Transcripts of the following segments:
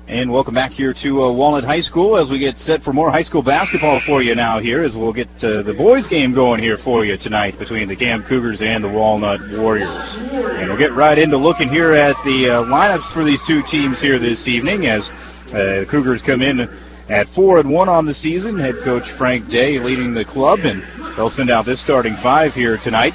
And welcome back here to Walnut High School as we get set for more high school basketball for you now here as we'll get the boys game going here for you tonight between the Cam Cougars and the Walnut Warriors. And we'll get right into looking here at the lineups for these two teams here this evening as the Cougars come in at 4-1 on the season. Head coach Frank Day leading the club, and they'll send out this starting five here tonight.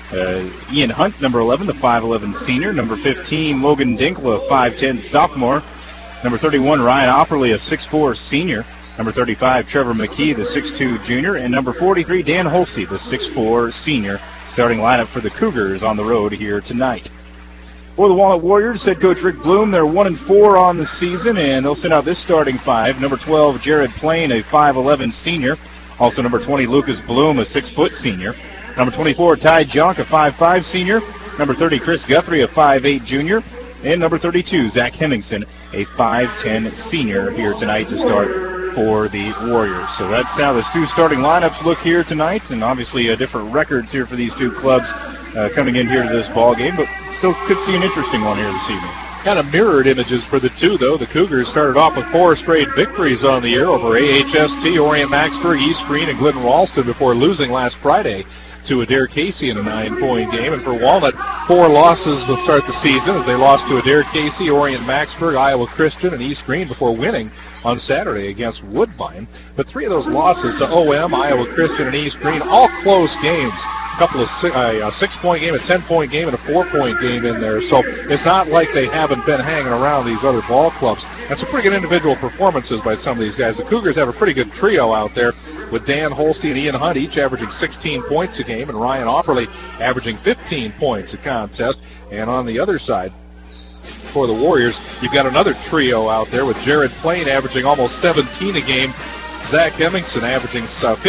Ian Hunt, number 11, the 5'11 senior. Number 15, Logan Dinkla, 5'10 sophomore. Number 31, Ryan Opperly, a 6'4 senior. Number 35, Trevor McKee, the 6'2 junior. And number 43, Dan Holsey, the 6'4 senior. Starting lineup for the Cougars on the road here tonight. For the Walnut Warriors, head coach Rick Bloom, they're 1-4 on the season, and they'll send out this starting five. Number 12, Jared Plain, a 5'11 senior. Also number 20, Lucas Bloom, a 6' senior. Number 24, Ty Junk, a 5'5 senior. Number 30, Chris Guthrie, a 5'8 junior. And number 32, Zach Hemmingson, a 5'10 senior here tonight to start for the Warriors. So that's how the two starting lineups look here tonight, and obviously different records here for these two clubs coming in here to this ball game, but still could see an interesting one here this evening. Kind of mirrored images for the two, though. The Cougars started off with 4 straight victories on the year over AHST, Orient Maxburg, East Green, and Glidden Ralston before losing last Friday to Adair Casey in a 9-point game. And for Walnut, 4 losses to start the season as they lost to Adair Casey, Orient Maxburg, Iowa Christian, and East Green before winning on Saturday against Woodbine. But 3 of those losses to OM, Iowa Christian, and East Green, all close games. A couple of a 6-point game, a 10-point game, and a 4-point game in there. So it's not like they haven't been hanging around these other ball clubs. And some pretty good individual performances by some of these guys. The Cougars have a pretty good trio out there with Dan Holstein and Ian Hunt each averaging 16 points a game, and Ryan Opperly averaging 15 points a contest. And on the other side, for the Warriors, you've got another trio out there with Jared Plain averaging almost 17 a game, Zach Hemmingson averaging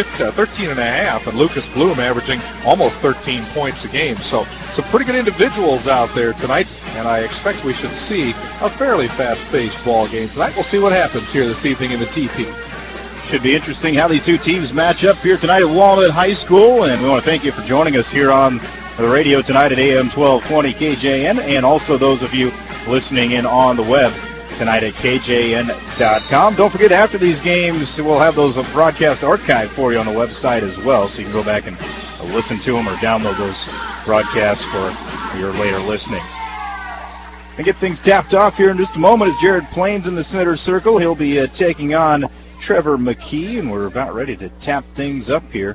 13.5, and Lucas Bloom averaging almost 13 points a game. So some pretty good individuals out there tonight, and I expect we should see a fairly fast-paced ball game tonight. We'll see what happens here this evening in the TP. Should be interesting how these two teams match up here tonight at Walnut High School, and we want to thank you for joining us here on the radio tonight at AM 1220 KJN, and also those of you listening in on the web tonight at KJN.com. Don't forget, after these games, we'll have those broadcast archived for you on the website as well, so you can go back and listen to them or download those broadcasts for your later listening. And get things tapped off here in just a moment as Jared Plain's in the center circle. He'll be taking on Trevor McKee, and we're about ready to tap things up here.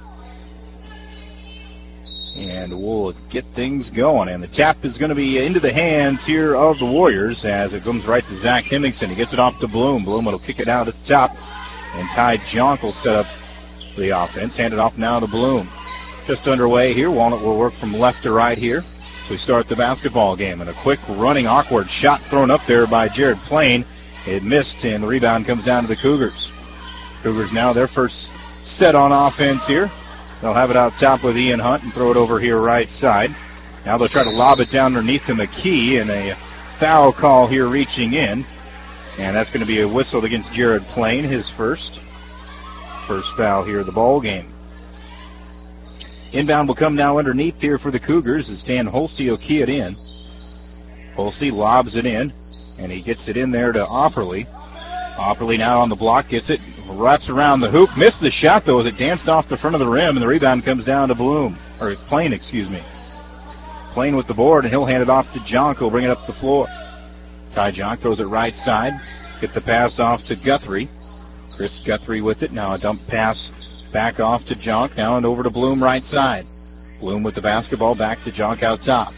And we'll get things going. And the tap is going to be into the hands here of the Warriors as it comes right to Zach Hemmingson. He gets it off to Bloom. Bloom will kick it out at the top. And Ty Jonk will set up the offense. Hand it off now to Bloom. Just underway here. Walnut will work from left to right here. So we start the basketball game. And a quick running awkward shot thrown up there by Jared Plain. It missed, and the rebound comes down to the Cougars. Cougars now their first set on offense here. They'll have it out top with Ian Hunt and throw it over here right side. Now they'll try to lob it down underneath to McKee, and a foul call here reaching in. And that's going to be a whistle against Jared Plain, his first foul here of the ball game. Inbound will come now underneath here for the Cougars as Dan Holsey will key it in. Holsey lobs it in, and he gets it in there to Opperly. Opperly now on the block, gets it, wraps around the hoop, missed the shot though as it danced off the front of the rim, and the rebound comes down to Plain, excuse me. Plain with the board, and he'll hand it off to Jonk, who'll bring it up the floor. Ty Jonk throws it right side, get the pass off to Guthrie. Chris Guthrie with it, now a dump pass back off to Jonk, now and over to Bloom right side. Bloom with the basketball, back to Jonk out top.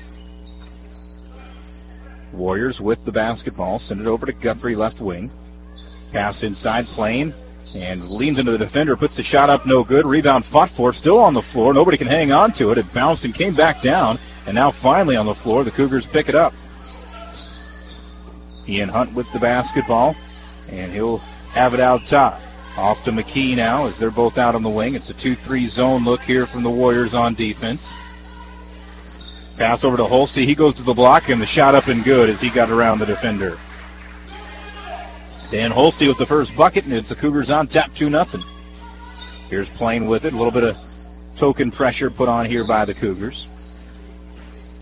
Warriors with the basketball, send it over to Guthrie left wing. Pass inside, Plain, and leans into the defender, puts the shot up, no good. Rebound fought for, still on the floor. Nobody can hang on to it. It bounced and came back down, and now finally on the floor, the Cougars pick it up. Ian Hunt with the basketball, and he'll have it out top. Off to McKee now as they're both out on the wing. It's a 2-3 zone look here from the Warriors on defense. Pass over to Holsey. He goes to the block, and the shot up and good as he got around the defender. Dan Holsey with the first bucket, and it's the Cougars on top 2-0. Here's Plain with it. A little bit of token pressure put on here by the Cougars.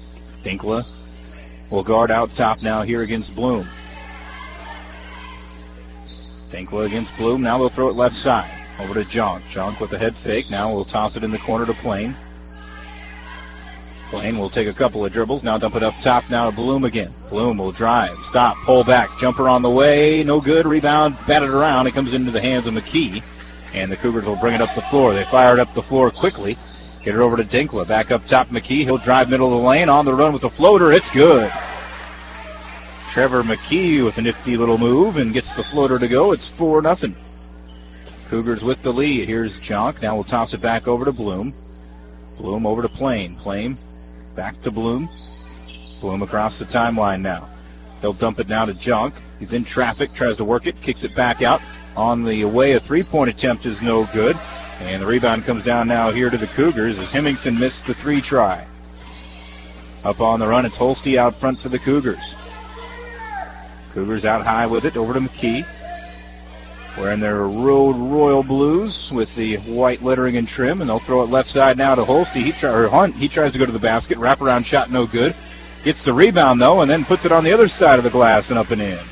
Dinkla will guard out top now here against Bloom. Dinkla against Bloom. Now they'll throw it left side. Over to Junk. Junk with the head fake. Now we'll toss it in the corner to Plain. Plain will take a couple of dribbles. Now dump it up top. Now to Bloom again. Bloom will drive. Stop. Pull back. Jumper on the way. No good. Rebound. Batted around. It comes into the hands of McKee. And the Cougars will bring it up the floor. They fire it up the floor quickly. Get it over to Dinkla. Back up top, McKee. He'll drive middle of the lane. On the run with the floater. It's good. Trevor McKee with a nifty little move and gets the floater to go. It's 4-0. Cougars with the lead. Here's Junk. Now we'll toss it back over to Bloom. Bloom over to Plain. Plain back to Bloom. Bloom across the timeline now. They'll dump it now to Junk. He's in traffic. Tries to work it. Kicks it back out. On the away, a three-point attempt is no good. And the rebound comes down now here to the Cougars as Hemmingson missed the three try. Up on the run, it's Holste out front for the Cougars. Cougars out high with it, over to McKee. Wearing their Road Royal Blues with the white lettering and trim, and they'll throw it left side now to Holste. Hunt, he tries to go to the basket, wraparound shot no good. Gets the rebound though, and then puts it on the other side of the glass and up and in.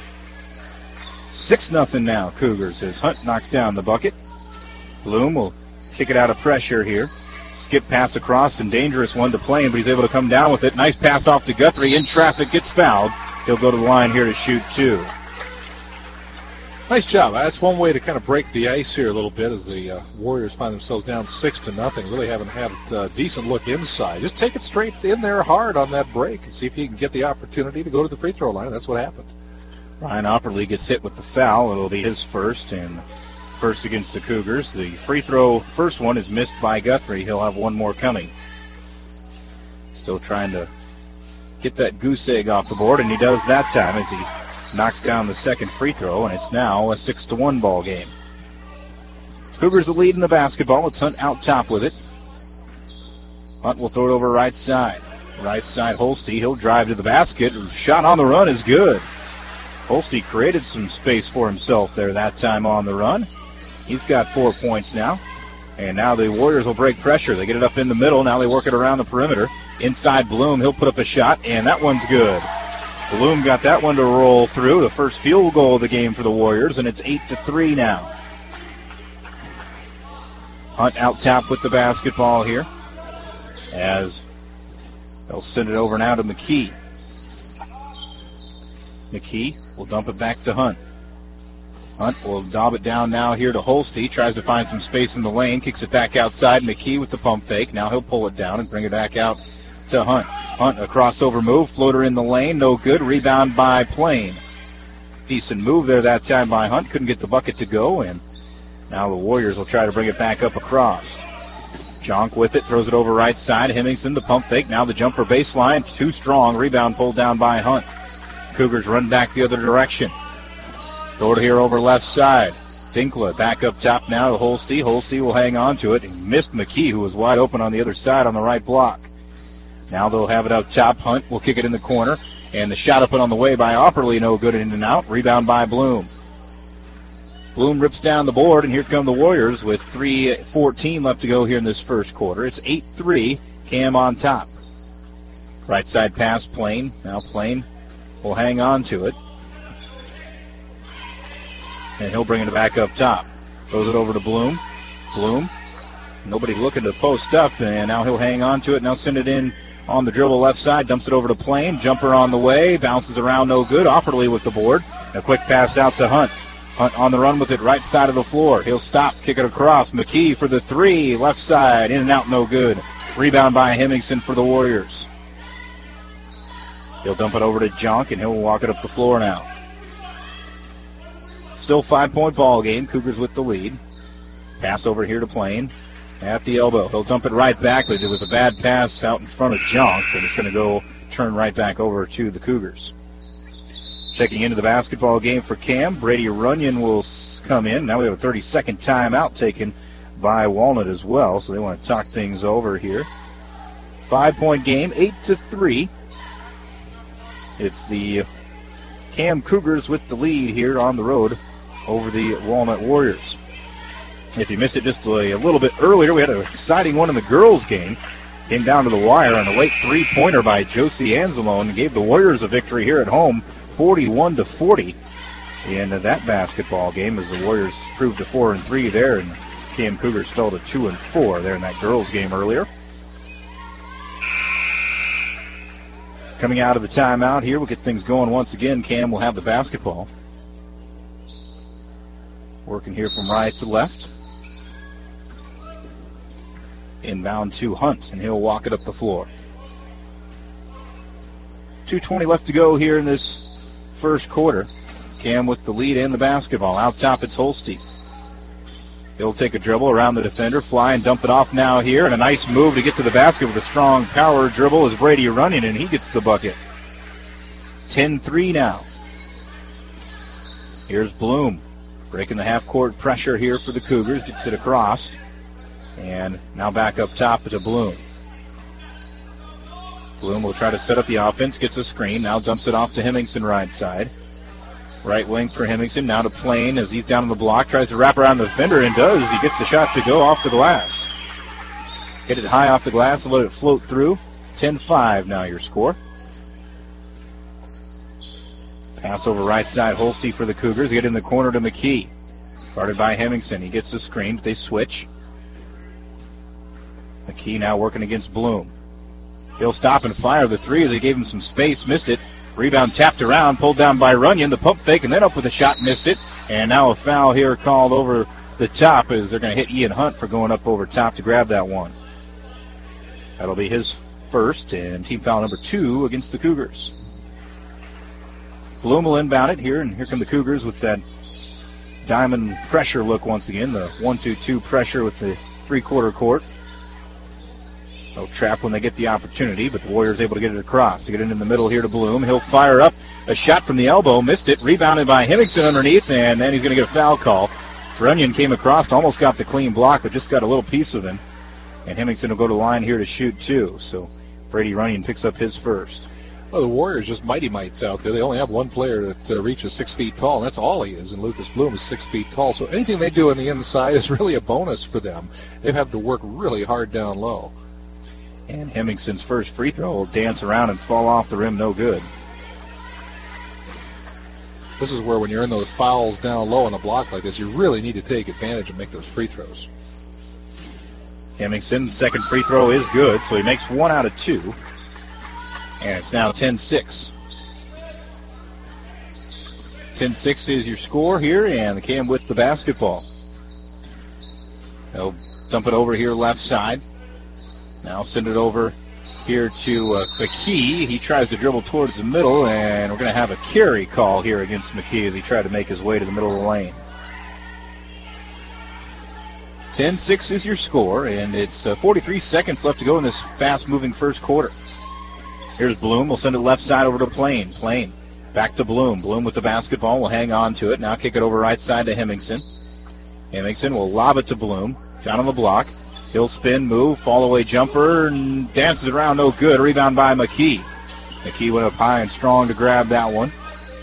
6-0 now, Cougars, as Hunt knocks down the bucket. Bloom will kick it out of pressure here. Skip pass across, and dangerous one to Plain, but he's able to come down with it. Nice pass off to Guthrie. In traffic, gets fouled. He'll go to the line here to shoot two. Nice job. That's one way to kind of break the ice here a little bit as the Warriors find themselves down 6-0. Really haven't had a decent look inside. Just take it straight in there hard on that break and see if you can get the opportunity to go to the free throw line. That's what happened. Ryan Opperly gets hit with the foul. It'll be his first, and first against the Cougars. The free throw, first one, is missed by Guthrie. He'll have one more coming. Still trying to get that goose egg off the board, and he does that time as he knocks down the second free throw, and it's now a 6-1 ball game. Cougars the lead in the basketball. It's Hunt out top with it. Hunt will throw it over right side. Right side, Holste. He'll drive to the basket. Shot on the run is good. Holste created some space for himself there that time on the run. He's got 4 points now. And now the Warriors will break pressure. They get it up in the middle. Now they work it around the perimeter. Inside Bloom. He'll put up a shot, and that one's good. Bloom got that one to roll through. The first field goal of the game for the Warriors, and it's 8-3 now. Hunt out top with the basketball here as they'll send it over now to McKee. McKee will dump it back to Hunt. Hunt will dob it down now here to Holste. Tries to find some space in the lane. Kicks it back outside. McKee with the pump fake. Now he'll pull it down and bring it back out to Hunt. Hunt, a crossover move. Floater in the lane. No good. Rebound by Plain. Decent move there that time by Hunt. Couldn't get the bucket to go. And now the Warriors will try to bring it back up across. Jonk with it. Throws it over right side. Hemmingson, the pump fake. Now the jumper baseline. Too strong. Rebound pulled down by Hunt. Cougars run back the other direction. Throw it here over left side. Dinkla back up top now to Holste. Holste will hang on to it. He missed McKee, who was wide open on the other side on the right block. Now they'll have it up top. Hunt will kick it in the corner. And the shot up and on the way by Opperly, no good, in and out. Rebound by Bloom. Bloom rips down the board, and here come the Warriors with 3:14 left to go here in this first quarter. It's 8-3, Cam on top. Right side pass, Plain. Now Plain will hang on to it. And he'll bring it back up top. Throws it over to Bloom. Bloom. Nobody looking to post up, and now he'll hang on to it. Now send it in on the dribble left side. Dumps it over to Plain. Jumper on the way. Bounces around, no good. Opperly with the board. A quick pass out to Hunt. Hunt on the run with it, right side of the floor. He'll stop, kick it across. McKee for the three. Left side. In and out, no good. Rebound by Hemmingson for the Warriors. He'll dump it over to Jonk, and he'll walk it up the floor now. Still 5-point ball game. Cougars with the lead. Pass over here to Plain. At the elbow. He'll dump it right back, but it was a bad pass out in front of Jonk, and it's going to go turn right back over to the Cougars. Checking into the basketball game for Cam, Brady Runyon will come in. Now we have a 30-second timeout taken by Walnut as well, so they want to talk things over here. 5-point game, 8-3. It's the Cam Cougars with the lead here on the road over the Walnut Warriors. If you missed it just a little bit earlier, we had an exciting one in the girls' game. Came down to the wire on a late three-pointer by Josie Anzalone and gave the Warriors a victory here at home, 41-40. in that basketball game as the Warriors proved to 4-3 there, and Cam Cougars fell to 2-4 there in that girls game earlier. Coming out of the timeout here, we'll get things going once again. Cam will have the basketball. Working here from right to left. Inbound to Hunt, and he'll walk it up the floor. 2:20 left to go here in this first quarter. Cam with the lead and the basketball. Out top, it's Holstein. He'll take a dribble around the defender, fly and dump it off now here, and a nice move to get to the basket with a strong power dribble is Brady Runyon, and he gets the bucket. 10-3 now. Here's Bloom, breaking the half-court pressure here for the Cougars, gets it across, and now back up top to Bloom. Bloom will try to set up the offense, gets a screen, now dumps it off to Hemmingson right side. Right wing for Hemmingson, now to Plain as he's down on the block, tries to wrap around the defender and does. He gets the shot to go off the glass. Hit it high off the glass and let it float through. 10-5 now your score. Pass over right side, Holstein for the Cougars. Get in the corner to McKee. Guarded by Hemmingson. He gets the screen, but they switch. McKee now working against Bloom. He'll stop and fire the three as they gave him some space, missed it. Rebound tapped around, pulled down by Runyon. The pump fake and then up with a shot, missed it. And now a foul here called over the top as they're going to hit Ian Hunt for going up over top to grab that one. That'll be his first and team foul number 2 against the Cougars. Bloom will inbound it here, and here come the Cougars with that diamond pressure look once again, the 1-2-2 pressure with the three-quarter court. They'll trap when they get the opportunity, but the Warriors able to get it across. To get it in the middle here to Bloom. He'll fire up a shot from the elbow, missed it, rebounded by Hemmingson underneath, and then he's going to get a foul call. Runyon came across, almost got the clean block, but just got a little piece of him. And Hemmingson will go to the line here to shoot 2. So Brady Runyon picks up his first. Well, the Warriors just mighty mites out there. They only have one player that reaches 6 feet tall, and that's all he is. And Lucas Bloom is 6 feet tall. So anything they do on the inside is really a bonus for them. They have to work really hard down low. And Hemmingson's first free throw will dance around and fall off the rim, no good. This is where when you're in those fouls down low on a block like this, you really need to take advantage and make those free throws. Hemmingson, second free throw is good, so he makes 1 out of 2. And it's now 10-6. 10-6 is your score here, and the Cam with the basketball. They'll dump it over here left side. Now send it over here to McKee. He tries to dribble towards the middle, and we're going to have a carry call here against McKee as he tried to make his way to the middle of the lane. 10-6 is your score, and it's 43 seconds left to go in this fast-moving first quarter. Here's Bloom. We'll send it left side over to Plain. Plain back to Bloom. Bloom with the basketball will hang on to it. Now kick it over right side to Hemmingson. Hemmingson will lob it to Bloom. Down on the block. He'll spin, move, fall away jumper, and dances around, no good. Rebound by McKee. McKee went up high and strong to grab that one.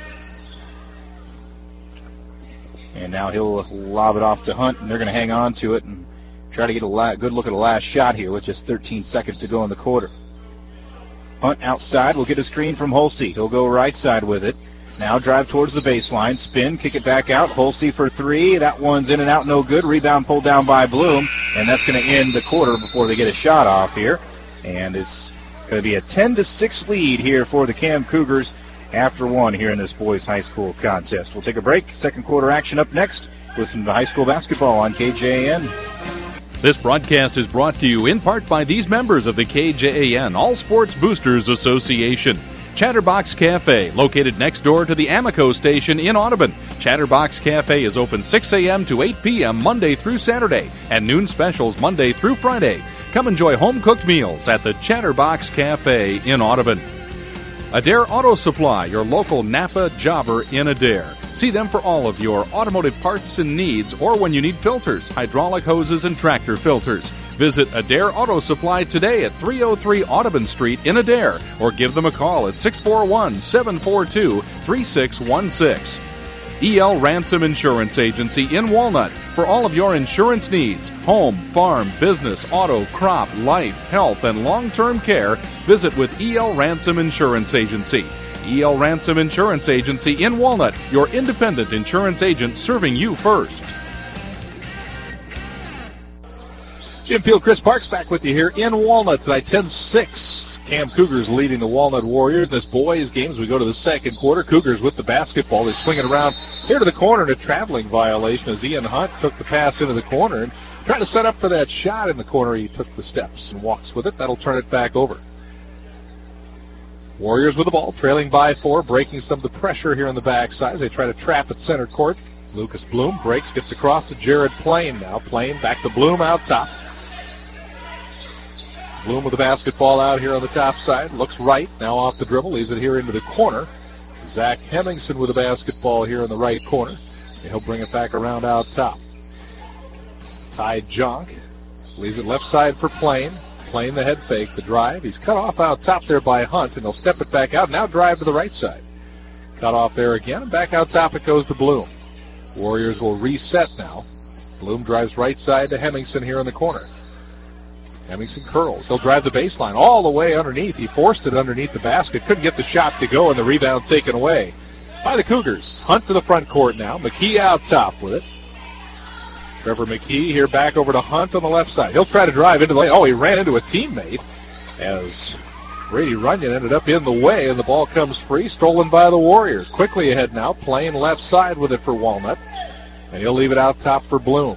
And now he'll lob it off to Hunt, and they're going to hang on to it and try to get a good look at the last shot here with just 13 seconds to go in the quarter. Hunt outside will get a screen from Holstein. He'll go right side with it. Now drive towards the baseline, spin, kick it back out. Holstein for 3. That one's in and out, no good. Rebound pulled down by Bloom, and that's going to end the quarter before they get a shot off here. And it's going to be a 10-6 lead here for the Cam Cougars after 1 here in this boys high school contest. We'll take a break. Second quarter action up next. Listen to high school basketball on KJAN. This broadcast is brought to you in part by these members of the KJAN All Sports Boosters Association. Chatterbox Cafe, located next door to the Amico station in Audubon. Chatterbox Cafe is open 6 a.m. to 8 p.m. Monday through Saturday, and noon specials Monday through Friday. Come enjoy home-cooked meals at the Chatterbox Cafe in Audubon. Adair Auto Supply, your local Napa jobber in Adair. See them for all of your automotive parts and needs, or when you need filters, hydraulic hoses, and tractor filters. Visit Adair Auto Supply today at 303 Audubon Street in Adair, or give them a call at 641-742-3616. E.L. Ransom Insurance Agency in Walnut. For all of your insurance needs, home, farm, business, auto, crop, life, health, and long-term care, visit with E.L. Ransom Insurance Agency. E.L. Ransom Insurance Agency in Walnut, your independent insurance agent serving you first. Jim Field, Chris Parks back with you here in Walnut tonight, 10-6. Cam Cougars leading the Walnut Warriors. This boys' game as we go to the second quarter. Cougars with the basketball. They're swinging around here to the corner in a traveling violation as Ian Hunt took the pass into the corner and tried to set up for that shot in the corner. He took the steps and walks with it. That'll turn it back over. Warriors with the ball, trailing by 4, breaking some of the pressure here on the backside as they try to trap at center court. Lucas Bloom breaks, gets across to Jared Plain now. Plain back to Bloom out top. Bloom with the basketball out here on the top side. Looks right, now off the dribble, leaves it here into the corner. Zach Hemmingson with the basketball here in the right corner. And he'll bring it back around out top. Ty Jonk leaves it left side for Plain. Plain the head fake, the drive. He's cut off out top there by Hunt, and they'll step it back out. Now drive to the right side. Cut off there again, and back out top it goes to Bloom. Warriors will reset now. Bloom drives right side to Hemmingson here in the corner. Hemmingson curls. He'll drive the baseline all the way underneath. He forced it underneath the basket. Couldn't get the shot to go, and the rebound taken away by the Cougars. Hunt to the front court now. McKee out top with it. Trevor McKee here back over to Hunt on the left side. He'll try to drive into the lane. Oh, he ran into a teammate as Brady Runyon ended up in the way, and the ball comes free, stolen by the Warriors. Quickly ahead now, playing left side with it for Walnut, and he'll leave it out top for Bloom.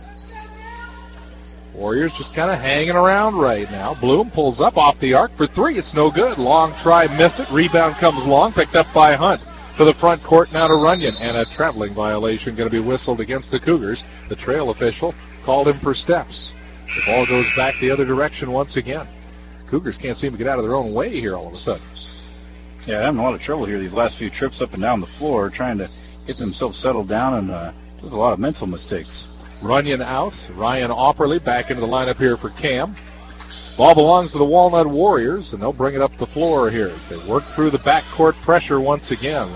Warriors just kind of hanging around right now. Bloom pulls up off the arc for 3. It's no good. Long try, missed it. Rebound comes long, picked up by Hunt. To the front court now to Runyon, and a traveling violation going to be whistled against the Cougars. The trail official called him for steps. The ball goes back the other direction once again. Cougars can't seem to get out of their own way here all of a sudden. Yeah, having a lot of trouble here these last few trips up and down the floor, trying to get themselves settled down, and there's a lot of mental mistakes. Runyon out. Ryan Opperly back into the lineup here for Cam. Ball belongs to the Walnut Warriors, and they'll bring it up the floor here as they work through the backcourt pressure once again.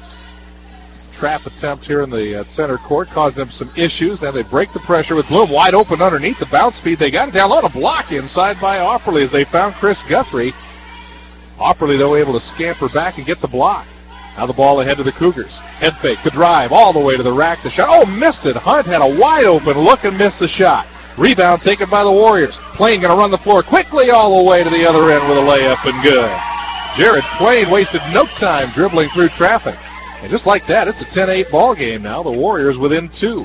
The trap attempt here in the center court caused them some issues. Then they break the pressure with Bloom wide open underneath the bounce speed. They got it down low. A block inside by Opperly as they found Chris Guthrie. Opperly, though, able to scamper back and get the block. Now the ball ahead to the Cougars. Head fake, the drive, all the way to the rack. The shot. Oh, missed it. Hunt had a wide open look and missed the shot. Rebound taken by the Warriors. Plain going to run the floor quickly all the way to the other end with a layup and good. Jared Plain wasted no time dribbling through traffic. And just like that, it's a 10-8 ball game now. The Warriors within 2.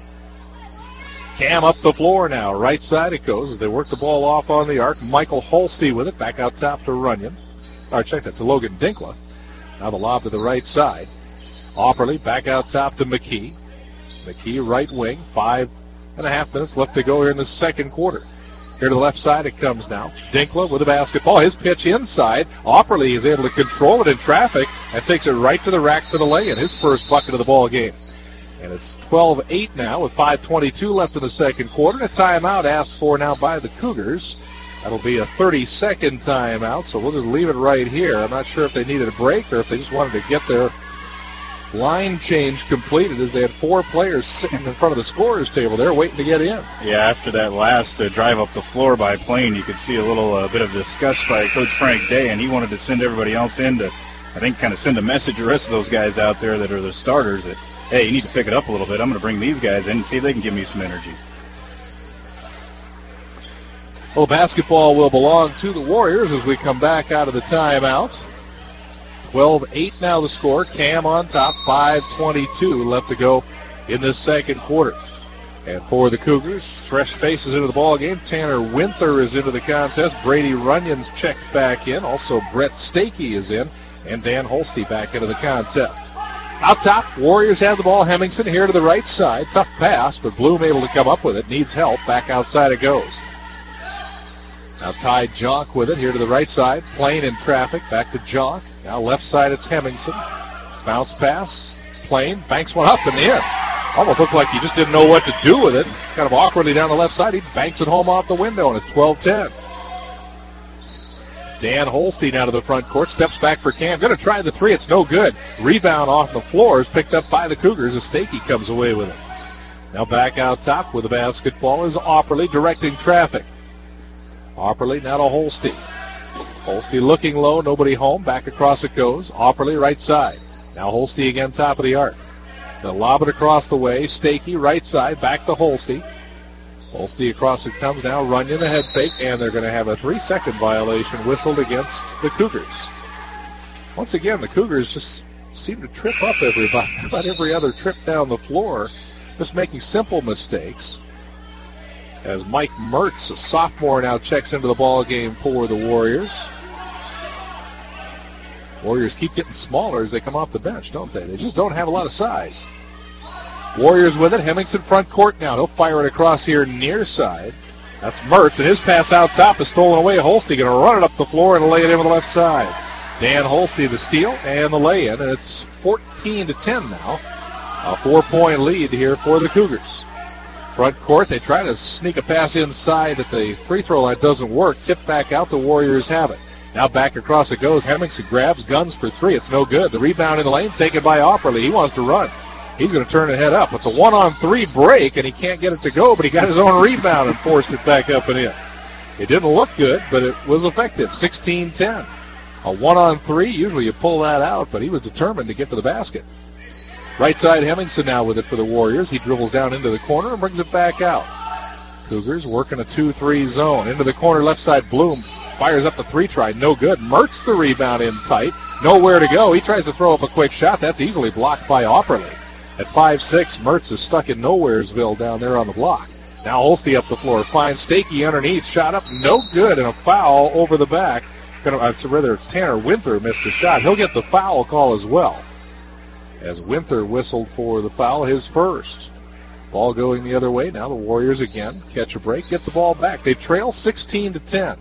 Cam up the floor now. Right side it goes as they work the ball off on the arc. Michael Holste with it. Back out top to Runyon. Check that to Logan Dinkla. Now the lob to the right side. Opperly back out top to McKee. McKee right wing. 5.5 minutes left to go here in the second quarter. Here to the left side it comes now. Dinkla with the basketball. His pitch inside. Opperly is able to control it in traffic and takes it right to the rack for the lay-in. His first bucket of the ball game. And it's 12-8 now with 5:22 left in the second quarter. And a timeout asked for now by the Cougars. That'll be a 30-second timeout, so we'll just leave it right here. I'm not sure if they needed a break or if they just wanted to get their line change completed as they had 4 players sitting in front of the scorer's table there waiting to get in. Yeah, after that last drive up the floor by Plain, you could see a little bit of disgust by Coach Frank Day, and he wanted to send everybody else in to, I think, kind of send a message to the rest of those guys out there that are the starters that, hey, you need to pick it up a little bit. I'm going to bring these guys in and see if they can give me some energy. Well, basketball will belong to the Warriors as we come back out of the timeout. 12-8 now the score. Cam on top, 5:22 left to go in this second quarter. And for the Cougars, fresh faces into the ball game. Tanner Winther is into the contest. Brady Runyon's checked back in. Also, Brett Stakey is in. And Dan Holste back into the contest. Out top, Warriors have the ball. Hemmingson here to the right side. Tough pass, but Bloom able to come up with it. Needs help. Back outside it goes. Now Ty Jonk with it here to the right side. Plain in traffic. Back to Jonk. Now left side it's Hemmingson. Bounce pass. Plain banks one up and in. Almost looked like he just didn't know what to do with it. Kind of awkwardly down the left side. He banks it home off the window, and it's 12-10. Dan Holstein out of the front court. Steps back for Cam. Going to try the 3. It's no good. Rebound off the floor is picked up by the Cougars as Stakey comes away with it. Now back out top with the basketball is Opperly directing traffic. Opperly now to Holstein. Holste looking low, nobody home. Back across it goes. Opperly right side. Now Holste again, top of the arc. They'll lob it across the way. Stakey right side, back to Holste. Holste across it comes now. Runyon the head fake, and they're going to have a 3-second violation whistled against the Cougars. Once again, the Cougars just seem to trip up about every other trip down the floor, just making simple mistakes. As Mike Mertz, a sophomore, now checks into the ball game for the Warriors. Warriors keep getting smaller as they come off the bench, don't they? They just don't have a lot of size. Warriors with it. Hemmingson front court now. He'll fire it across here near side. That's Mertz, and his pass out top is stolen away. Holste going to run it up the floor and lay it in on the left side. Dan Holste the steal and the lay-in, and it's 14-10 now. A 4-point lead here for the Cougars. Front court, they try to sneak a pass inside at the free throw line. Doesn't work. Tip back out. The Warriors have it. Now back across it goes. Hemmingson grabs, guns for three. It's no good. The rebound in the lane taken by Opperly. He wants to run. He's going to turn it head up. It's a 1-on-3 break, and he can't get it to go, but he got his own rebound and forced it back up and in. It didn't look good, but it was effective. 16-10. A 1-on-3, usually you pull that out, but he was determined to get to the basket. Right side Hemmingson now with it for the Warriors. He dribbles down into the corner and brings it back out. Cougars working a 2-3 zone. Into the corner, left side, Bloom fires up the three try. No good. Mertz the rebound in tight. Nowhere to go. He tries to throw up a quick shot. That's easily blocked by Opperly. At 5'6", Mertz is stuck in Nowheresville down there on the block. Now Holste up the floor. Finds Stakey underneath. Shot up. No good. And a foul over the back. Rather, it's Tanner Winther missed the shot. He'll get the foul call as well. As Winther whistled for the foul, his first. Ball going the other way. Now the Warriors again catch a break, get the ball back. They trail 16-10.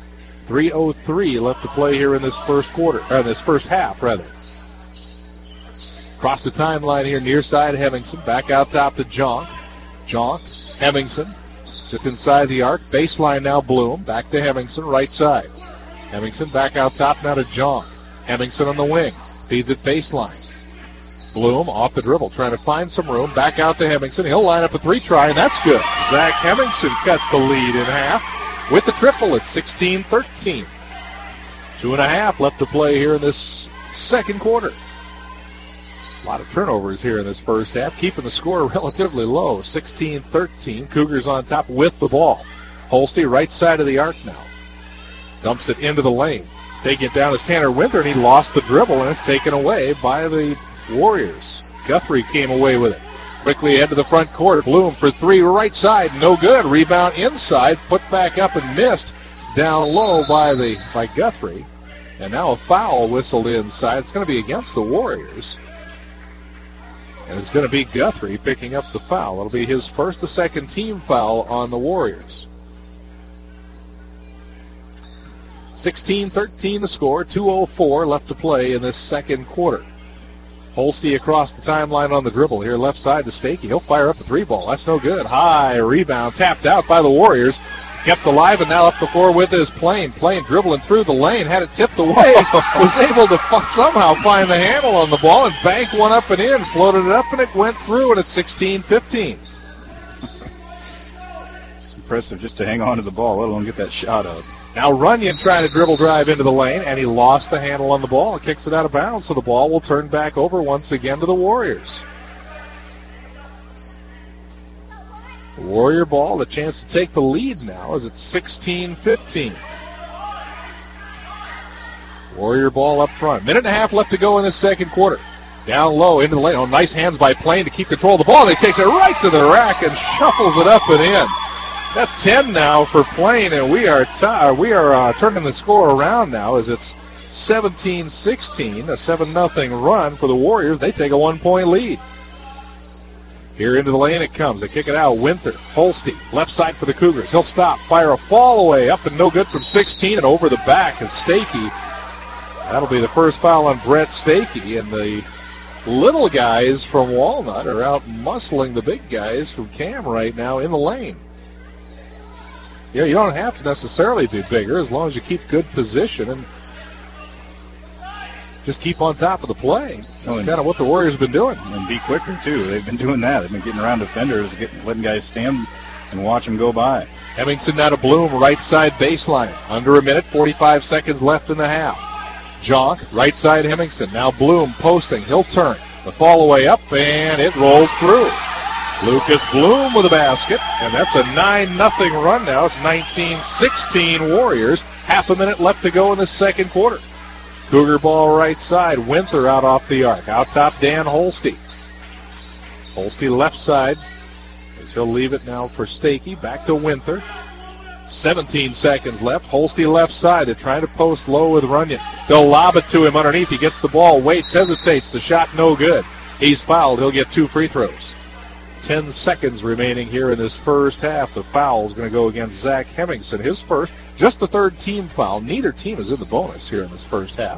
3:03 left to play here in this first quarter, or this first half, rather. Across the timeline here, near side Hemmingson. Back out top to Jonk. Jonk, Hemmingson, just inside the arc. Baseline now Bloom. Back to Hemmingson, right side. Hemmingson back out top now to Jonk. Hemmingson on the wing. Feeds it baseline. Bloom off the dribble, trying to find some room. Back out to Hemmingson. He'll line up a three try, and that's good. Zach Hemmingson cuts the lead in half with the triple at 16-13. 2.5 left to play here in this second quarter. A lot of turnovers here in this first half, keeping the score relatively low. 16-13. Cougars on top with the ball. Holste right side of the arc now. Dumps it into the lane. Taking it down is Tanner Winther, and he lost the dribble, and it's taken away by the Warriors. Guthrie came away with it. Quickly ahead to the front court. Bloom for three, right side, no good. Rebound inside, put back up and missed. Down low by Guthrie. And now a foul whistled inside. It's going to be against the Warriors. And it's going to be Guthrie picking up the foul. It'll be his first, the second team foul on the Warriors. 16-13 the score, 2:04 left to play in this second quarter. Holste across the timeline on the dribble here, left side to Stakey. He'll fire up the three ball. That's no good. High rebound, tapped out by the Warriors. Kept alive and now up the floor with his Plain. Plain dribbling through the lane, had it tipped away. Was able to somehow find the handle on the ball and bank one up and in. Floated it up and it went through, and it's 16-15. It's impressive just to hang on to the ball, let alone get that shot up. Now Runyon trying to dribble drive into the lane, and he lost the handle on the ball. Kicks it out of bounds, so the ball will turn back over once again to the Warriors. The Warrior ball, the chance to take the lead now as it's 16-15. Warrior ball up front. Minute and a half left to go in this second quarter. Down low into the lane. Oh, nice hands by Plain to keep control of the ball. And he takes it right to the rack and shuffles it up and in. That's 10 now for Plain, and we are turning the score around now as it's 17-16, a 7-0 run for the Warriors. They take a 1-point lead. Here into the lane it comes. They kick it out. Winther, Holste, left side for the Cougars. He'll stop, fire a fall away, up and no good from 16, and over the back is Stakey. That'll be the first foul on Brett Stakey, and the little guys from Walnut are out muscling the big guys from Cam right now in the lane. Yeah, you don't have to necessarily be bigger as long as you keep good position and just keep on top of the play. That's kind of what the Warriors have been doing. And be quicker, too. They've been doing that. They've been getting around defenders, letting guys stand and watch them go by. Hemmingson now to Bloom, right side baseline. Under a minute, 45 seconds left in the half. Jonk, right side Hemmingson. Now Bloom posting. He'll turn. The fall away up, and it rolls through. Lucas Bloom with a basket, and that's a 9-0 run now. It's 19-16 Warriors. Half a minute left to go in the second quarter. Cougar ball right side. Winther out off the arc. Out top, Dan Holste. Holste left side, as he'll leave it now for Stakey. Back to Winther. 17 seconds left. Holste left side. They're trying to post low with Runyon. They'll lob it to him underneath. He gets the ball, waits, hesitates. The shot no good. He's fouled. He'll get 2 free throws. 10 seconds remaining here in this first half. The foul is going to go against Zach Hemmingson. His first, just the third team foul. Neither team is in the bonus here in this first half.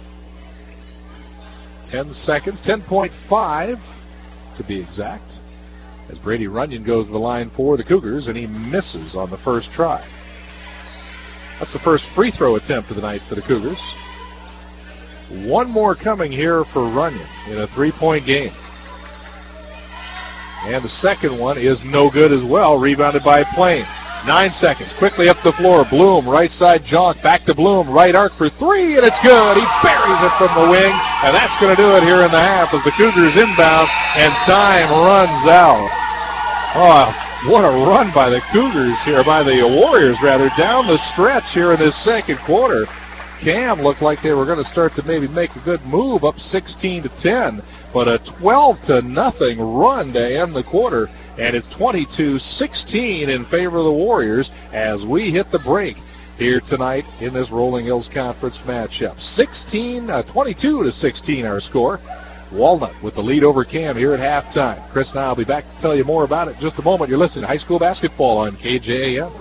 10 seconds, 10.5 to be exact, as Brady Runyon goes to the line for the Cougars, and he misses on the first try. That's the first free throw attempt of the night for the Cougars. One more coming here for Runyon in a 3-point game. And the second one is no good as well, rebounded by Plain. 9 seconds, quickly up the floor. Bloom, right side Jonk, back to Bloom, right arc for 3, and it's good. He buries it from the wing, and that's going to do it here in the half as the Cougars inbound, and time runs out. Oh, what a run by the Cougars here, by the Warriors rather, down the stretch here in this second quarter. Cam looked like they were going to start to maybe make a good move, up 16-10, but a 12-0 run to end the quarter, and it's 22-16 in favor of the Warriors as we hit the break here tonight in this Rolling Hills Conference matchup. 22-16 our score. Walnut with the lead over Cam here at halftime. Chris and I will be back to tell you more about it in just a moment. You're listening to High School Basketball on KJAM.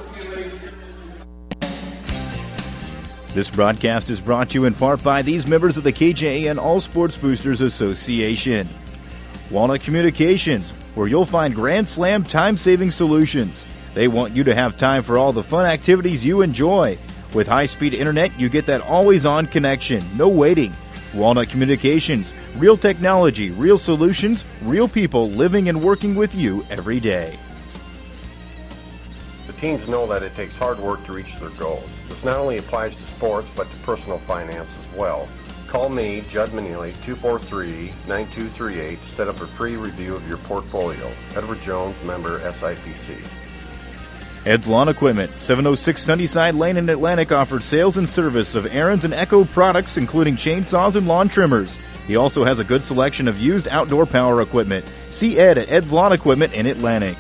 This broadcast is brought to you in part by these members of the KJAN All Sports Boosters Association. Walnut Communications, where you'll find Grand Slam time-saving solutions. They want you to have time for all the fun activities you enjoy. With high-speed internet, you get that always-on connection, no waiting. Walnut Communications, real technology, real solutions, real people living and working with you every day. The teams know that it takes hard work to reach their goals. This not only applies to sports, but to personal finance as well. Call me, Judd Manili, 243-9238 to set up a free review of your portfolio. Edward Jones, member SIPC. Ed's Lawn Equipment, 706 Sunnyside Lane in Atlantic, offers sales and service of Aaron's and Echo products, including chainsaws and lawn trimmers. He also has a good selection of used outdoor power equipment. See Ed at Ed's Lawn Equipment in Atlantic.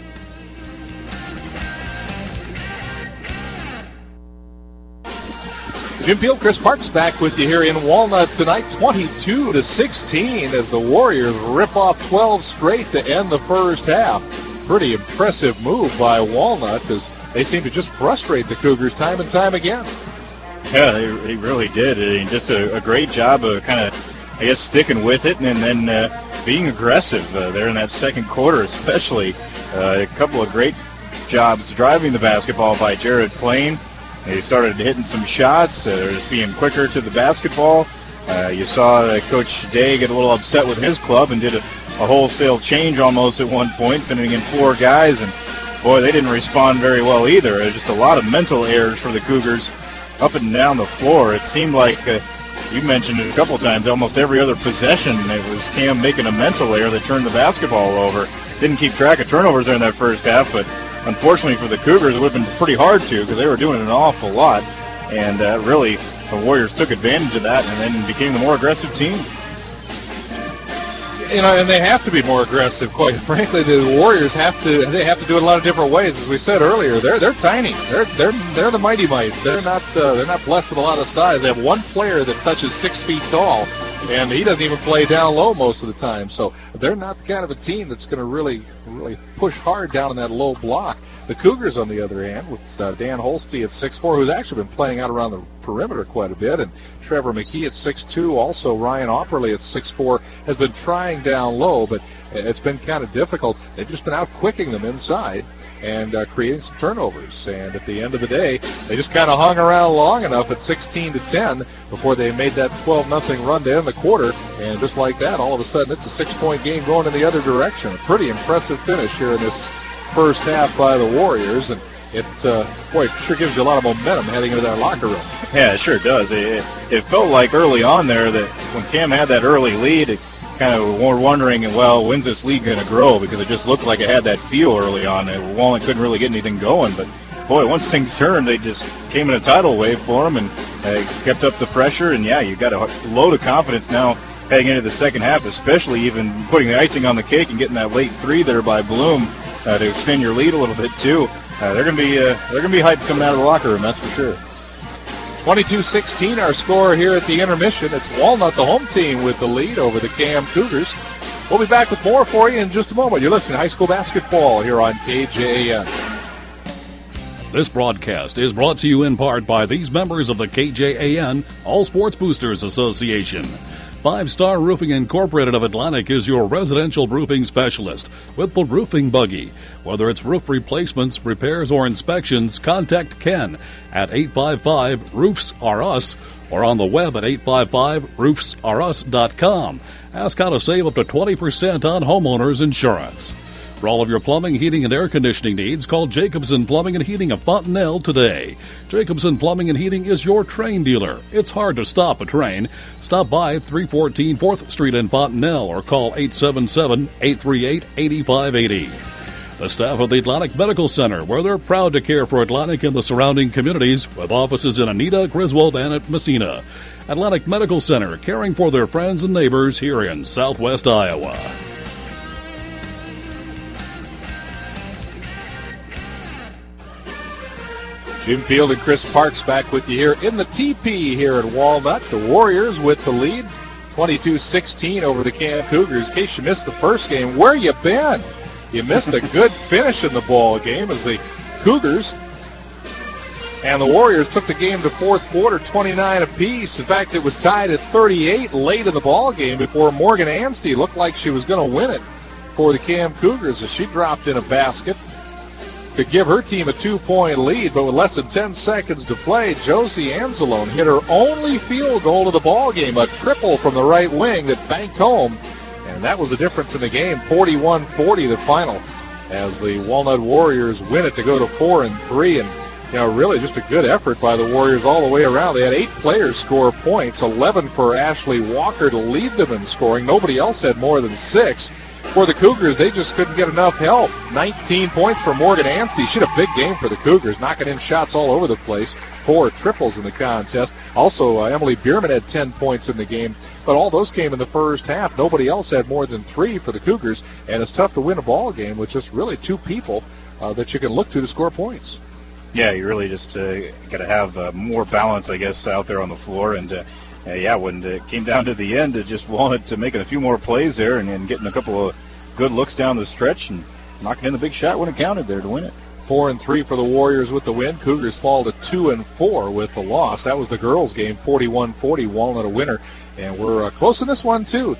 Jim Field, Chris Parks back with you here in Walnut tonight, 22-16 as the Warriors rip off 12 straight to end the first half. Pretty impressive move by Walnut as they seem to just frustrate the Cougars time and time again. Yeah, they really did. I mean, just a great job of kind of, I guess, sticking with it and then being aggressive there in that second quarter especially. A couple of great jobs driving the basketball by Jared Plain. They started hitting some shots. They're just being quicker to the basketball. You saw Coach Day get a little upset with his club and did a wholesale change almost at one point, sending in 4 guys. And, boy, they didn't respond very well either. Just a lot of mental errors for the Cougars up and down the floor. It seemed like, you mentioned it a couple times, almost every other possession it was Cam making a mental error that turned the basketball over. Didn't keep track of turnovers there in that first half, but unfortunately for the Cougars, it would have been pretty hard to because they were doing it an awful lot. And really, the Warriors took advantage of that and then became the more aggressive team. You know, and they have to be more aggressive. Quite frankly, the Warriors have to do it a lot of different ways. As we said earlier, they're tiny. They're the mighty mites. They're not blessed with a lot of size. They have one player that touches 6 feet tall, and he doesn't even play down low most of the time. So they're not the kind of a team that's going to really push hard down in that low block. The Cougars, on the other hand, with Dan Holste at 6'4", who's actually been playing out around the perimeter quite a bit, and Trevor McKee at 6'2", also Ryan Opperly at 6'4", has been trying down low, but it's been kind of difficult. They've just been out-quicking them inside and creating some turnovers. And at the end of the day, they just kind of hung around long enough at 16-10 before they made that 12-0 run to end the quarter. And just like that, all of a sudden, it's a 6-point game going in the other direction. A pretty impressive finish here in this first half by the Warriors, and it sure gives you a lot of momentum heading into that locker room. Yeah, it sure does. It felt like early on there that when Cam had that early lead, it kind of were wondering, well, when's this lead going to grow? Because it just looked like it had that feel early on. Walnut couldn't really get anything going, but boy, once things turned, they just came in a tidal wave for them and kept up the pressure. And yeah, you've got a load of confidence now heading into the second half, especially even putting the icing on the cake and getting that late three there by Bloom to extend your lead a little bit too. They're gonna be hyped coming out of the locker room, that's for sure. 22-16 our score here at the intermission. It's Walnut, the home team, with the lead over the Cam Cougars. We'll be back with more for you in just a moment. You're listening to high school basketball here on KJAN. This broadcast is brought to you in part by these members of the KJAN All Sports Boosters Association. 5 Star Roofing Incorporated of Atlantic is your residential roofing specialist with the Roofing Buggy. Whether it's roof replacements, repairs, or inspections, contact Ken at 855-ROOFS-ARE-US or on the web at 855-RoofsAreUs.com. Ask how to save up to 20% on homeowners insurance. For all of your plumbing, heating, and air conditioning needs, call Jacobson Plumbing and Heating of Fontenelle today. Jacobson Plumbing and Heating is your Trane dealer. It's hard to stop a Trane. Stop by 314 4th Street in Fontenelle or call 877-838-8580. The staff of the Atlantic Medical Center, where they're proud to care for Atlantic and the surrounding communities, with offices in Anita, Griswold, and at Messina. Atlantic Medical Center, caring for their friends and neighbors here in southwest Iowa. Jim Field and Chris Parks back with you here in the TP here at Walnut. The Warriors with the lead, 22-16 over the Cam Cougars. In case you missed the first game, where you been? You missed a good finish in the ball game as the Cougars and the Warriors took the game to fourth quarter, 29 apiece. In fact, it was tied at 38 late in the ball game before Morgan Anstey looked like she was going to win it for the Cam Cougars as she dropped in a basket to give her team a 2-point lead, but with less than 10 seconds to play, Josie Anzalone hit her only field goal of the ball game, a triple from the right wing that banked home, and that was the difference in the game. 41-40 the final as the Walnut Warriors win it to go to 4-3, and really just a good effort by the Warriors all the way around. They had 8 players score points, 11 for Ashley Walker to lead them in scoring. Nobody else had more than 6. For the Cougars, they just couldn't get enough help. 19 points for Morgan Anstey. She had a big game for the Cougars, knocking in shots all over the place. 4 triples in the contest. Also, Emily Bierman had 10 points in the game, but all those came in the first half. Nobody else had more than 3 for the Cougars, and it's tough to win a ball game with just really 2 people that you can look to score points. Yeah, you really just got to have more balance, I guess, out there on the floor. And, when it came down to the end, it just wanted to make a few more plays there and getting a couple of good looks down the stretch and knocking in the big shot when it counted there to win it. 4-3 for the Warriors with the win. Cougars fall to 2-4 with the loss. That was the girls' game, 41-40, Walnut a winner. And we're close in this one, too.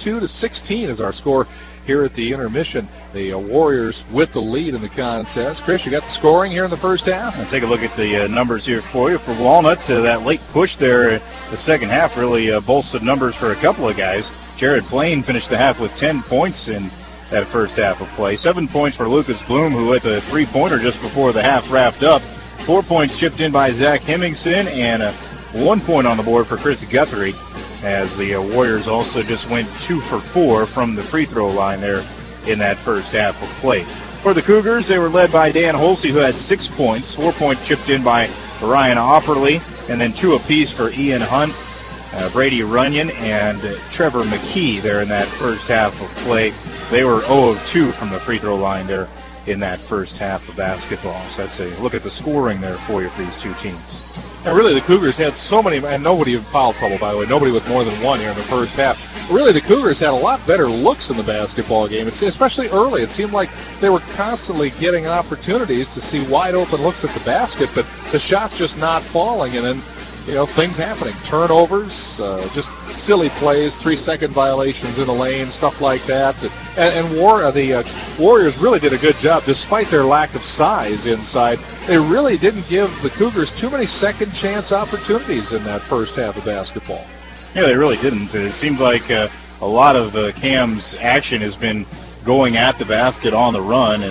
22-16 is our score here at the intermission. The Warriors with the lead in the contest. Chris, you got the scoring here in the first half? I'll take a look at the numbers here for you. For Walnut, that late push there the second half really bolstered numbers for a couple of guys. Jared Plain finished the half with 10 points in that first half of play. 7 points for Lucas Bloom, who hit the 3-pointer just before the half wrapped up. 4 points chipped in by Zach Hemmingson, and 1 point on the board for Chris Guthrie, as the Warriors also just went 2 for 4 from the free throw line there in that first half of play. For the Cougars, they were led by Dan Holsey, who had 6 points. 4 points chipped in by Ryan Offerly, and then 2 apiece for Ian Hunt, Brady Runyon, and Trevor McKee there in that first half of play. They were 0 of 2 from the free throw line there in that first half of basketball. So that's a look at the scoring there for you for these two teams. And really, the Cougars had so many, and nobody in foul trouble, by the way, nobody with more than 1 here in the first half. Really, the Cougars had a lot better looks in the basketball game, especially early. It seemed like they were constantly getting opportunities to see wide open looks at the basket, but the shots just not falling, and then things happening. Turnovers, just silly plays, 3-second violations in the lane, stuff like that. And the Warriors really did a good job, despite their lack of size inside. They really didn't give the Cougars too many second chance opportunities in that first half of basketball. Yeah, they really didn't. It seemed like a lot of Cam's action has been going at the basket on the run, and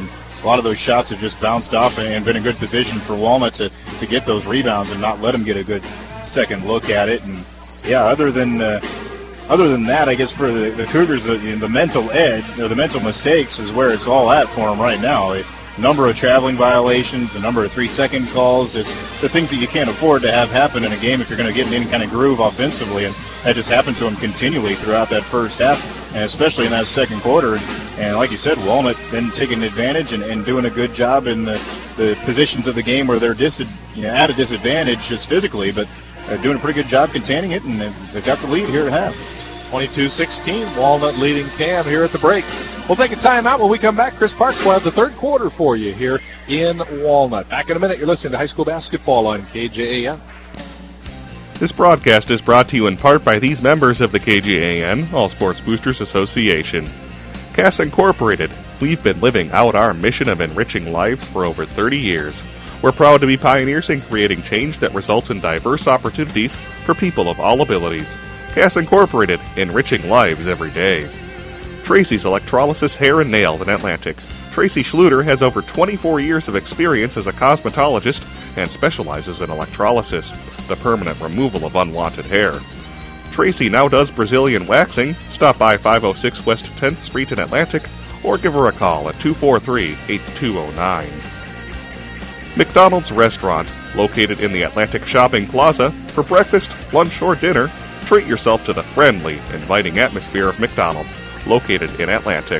a lot of those shots have just bounced off and been in good position for Walnut to get those rebounds and not let them get a good second look at it. And yeah, other than that, I guess for the Cougars, the mental edge, the mental mistakes is where it's all at for them right now. A number of traveling violations, a number of 3-second calls. It's the things that you can't afford to have happen in a game if you're going to get in any kind of groove offensively, and that just happened to them continually throughout that first half, and especially in that second quarter. And like you said, Walnut then taking advantage and doing a good job in the positions of the game where they're at a disadvantage just physically, but doing a pretty good job containing it, and they've got the lead here at half. 22-16, Walnut leading Cam here at the break. We'll take a timeout. When we come back, Chris Parks will have the third quarter for you here in Walnut. Back in a minute. You're listening to high school basketball on KJAN. This broadcast is brought to you in part by these members of the KJAN, All Sports Boosters Association. Cass Incorporated. We've been living out our mission of enriching lives for over 30 years. We're proud to be pioneers in creating change that results in diverse opportunities for people of all abilities. Cass Incorporated, enriching lives every day. Tracy's Electrolysis Hair and Nails in Atlantic. Tracy Schluter has over 24 years of experience as a cosmetologist and specializes in electrolysis, the permanent removal of unwanted hair. Tracy now does Brazilian waxing. Stop by 506 West 10th Street in Atlantic or give her a call at 243-8209. McDonald's Restaurant, located in the Atlantic Shopping Plaza. For breakfast, lunch, or dinner, treat yourself to the friendly, inviting atmosphere of McDonald's, located in Atlantic.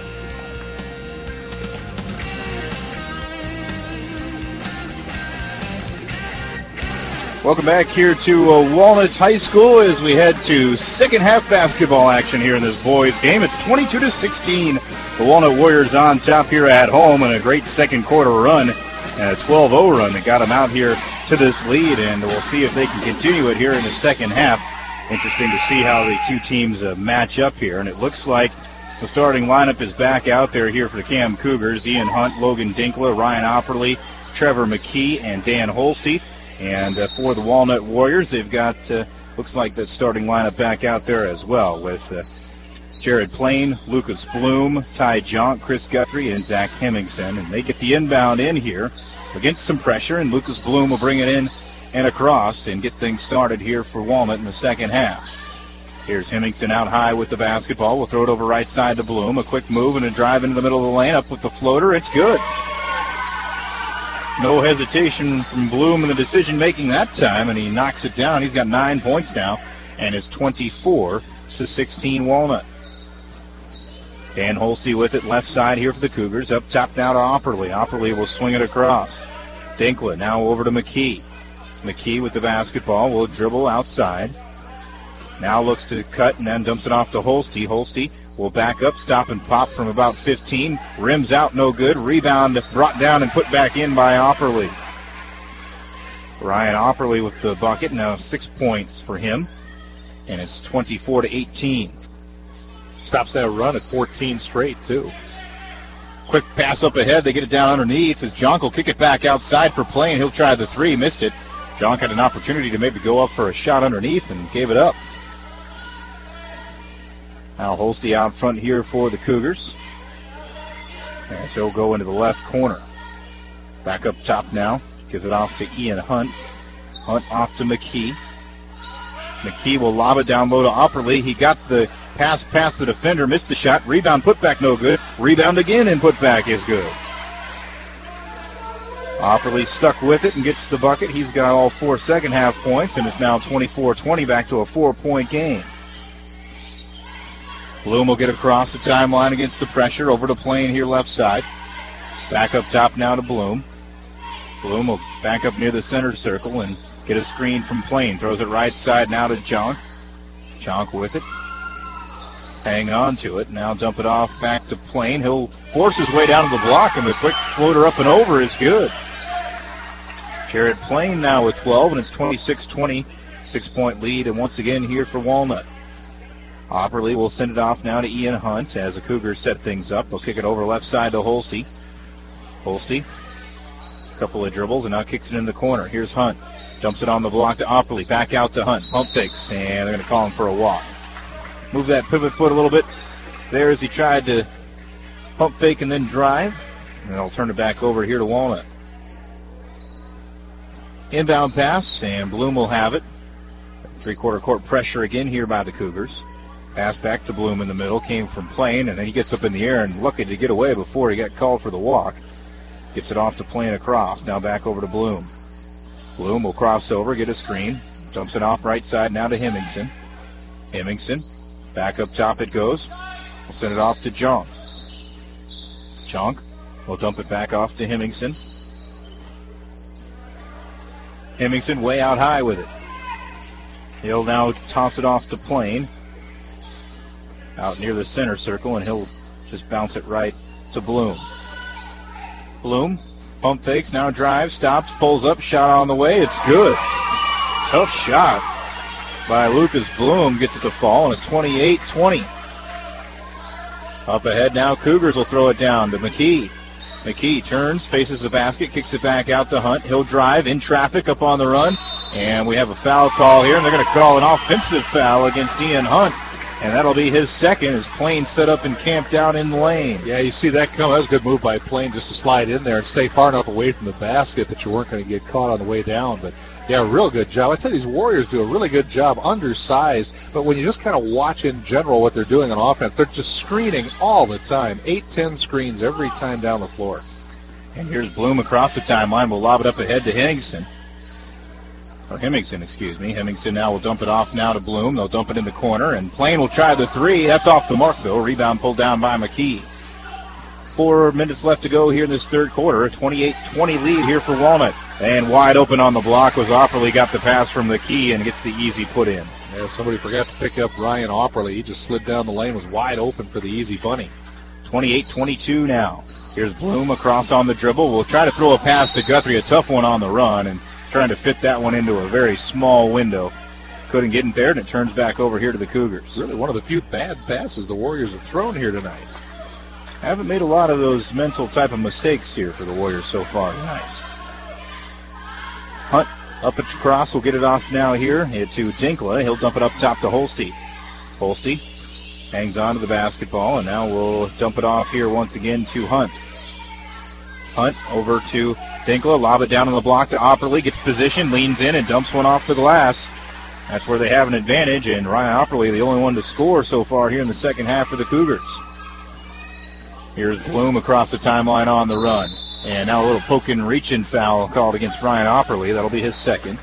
Welcome back here to Walnut High School as we head to second half basketball action here in this boys game. It's 22-16. The Walnut Warriors on top here at home, and a great second quarter run, and a 12-0 run that got them out here to this lead, and we'll see if they can continue it here in the second half. Interesting to see how the two teams match up here, and it looks like the starting lineup is back out there here for the Cam Cougars. Ian Hunt, Logan Dinkler, Ryan Opperly, Trevor McKee, and Dan Holste. And for the Walnut Warriors, they've got, looks like the starting lineup back out there as well, with Jared Plain, Lucas Bloom, Ty Jonk, Chris Guthrie, and Zach Hemmingson. And they get the inbound in here against some pressure, and Lucas Bloom will bring it in and across and get things started here for Walnut in the second half. Here's Hemmingson out high with the basketball. We'll throw it over right side to Bloom. A quick move and a drive into the middle of the lane. Up with the floater. It's good. No hesitation from Bloom in the decision-making that time, and he knocks it down. He's got 9 points now, and it's 24-16 Walnut. Dan Holste with it, left side here for the Cougars. Up top now to Opperly. Opperly will swing it across. Dinkler now over to McKee. McKee with the basketball will dribble outside. Now looks to cut and then dumps it off to Holste. Holste will back up, stop and pop from about 15. Rims out, no good. Rebound brought down and put back in by Opperly. Ryan Opperly with the bucket. Now 6 points for him. And it's 24-18. Stops that run at 14 straight, too. Quick pass up ahead. They get it down underneath as Jonk will kick it back outside for play, and he'll try the three. Missed it. Jonk had an opportunity to maybe go up for a shot underneath and gave it up. Now Holste out front here for the Cougars. And so he'll go into the left corner. Back up top now. Gives it off to Ian Hunt. Hunt off to McKee. McKee will lob it down low to Opperly. He got the pass past the defender, missed the shot. Rebound, put back, no good. Rebound again, and put back is good. Opperly stuck with it and gets the bucket. He's got all 4 second half points, and it's now 24-20, back to a 4-point game. Bloom will get across the timeline against the pressure, over to Plain here left side. Back up top now to Bloom. Bloom will back up near the center circle and get a screen from Plain. Throws it right side now to Jonk. Jonk with it. Hang on to it. Now dump it off back to Plain. He'll force his way down to the block, and the quick floater up and over is good. Jared Plain now with 12, and it's 26-20. 6-point lead, and once again here for Walnut. Opperly will send it off now to Ian Hunt as the Cougars set things up. They'll kick it over left side to Holste. Holste, a couple of dribbles, and now kicks it in the corner. Here's Hunt. Dumps it on the block to Opperly. Back out to Hunt. Pump fakes, and they're going to call him for a walk. Move that pivot foot a little bit there as he tried to pump fake and then drive. And they'll turn it back over here to Walnut. Inbound pass, and Bloom will have it. Three-quarter court pressure again here by the Cougars. Pass back to Bloom in the middle, came from Plain, and then he gets up in the air and lucky to get away before he got called for the walk. Gets it off to Plain across, now back over to Bloom. Bloom will cross over, get a screen, dumps it off right side now to Hemmingson. Hemmingson, back up top it goes. We'll send it off to Jonk. Jonk will dump it back off to Hemmingson. Hemmingson way out high with it. He'll now toss it off to Plain. Out near the center circle, and he'll just bounce it right to Bloom. Bloom, pump fakes, now drives, stops, pulls up, shot on the way. It's good. Tough shot by Lucas Bloom. Gets it to fall, and it's 28-20. Up ahead now, Cougars will throw it down to McKee. McKee turns, faces the basket, kicks it back out to Hunt. He'll drive in traffic up on the run, and we have a foul call here, and they're going to call an offensive foul against Ian Hunt. And that'll be his second as Plain set up and camped out in the lane. Yeah, you see that come. That was a good move by Plain just to slide in there and stay far enough away from the basket that you weren't going to get caught on the way down. But, yeah, real good job. I'd say these Warriors do a really good job, undersized. But when you just kind of watch in general what they're doing on offense, they're just screening all the time. 8-10 screens every time down the floor. And here's Bloom across the timeline. We'll lob it up ahead to Hemmingson. Hemmingson now will dump it off now to Bloom. They'll dump it in the corner, and Plain will try the three. That's off the mark, though. Rebound pulled down by McKee. 4 minutes left to go here in this third quarter. A 28-20 lead here for Walnut. And wide open on the block was Opperly. Got the pass from McKee and gets the easy put in. Yeah, somebody forgot to pick up Ryan Opperly. He just slid down the lane, was wide open for the easy bunny. 28-22 now. Here's Bloom across on the dribble. We'll try to throw a pass to Guthrie, a tough one on the run, and trying to fit that one into a very small window. Couldn't get in there, and it turns back over here to the Cougars. Really one of the few bad passes the Warriors have thrown here tonight. Haven't made a lot of those mental type of mistakes here for the Warriors so far tonight. Hunt up at the cross. We'll get it off now here to Dinkla. He'll dump it up top to Holste. Holste hangs on to the basketball, and now we'll dump it off here once again to Hunt. Hunt over to Dinkla, lob it down on the block to Opperly, gets position, leans in, and dumps one off the glass. That's where they have an advantage, and Ryan Opperly, the only one to score so far here in the second half for the Cougars. Here's Bloom across the timeline on the run. And now a little poking, reaching foul called against Ryan Opperly. That'll be his second.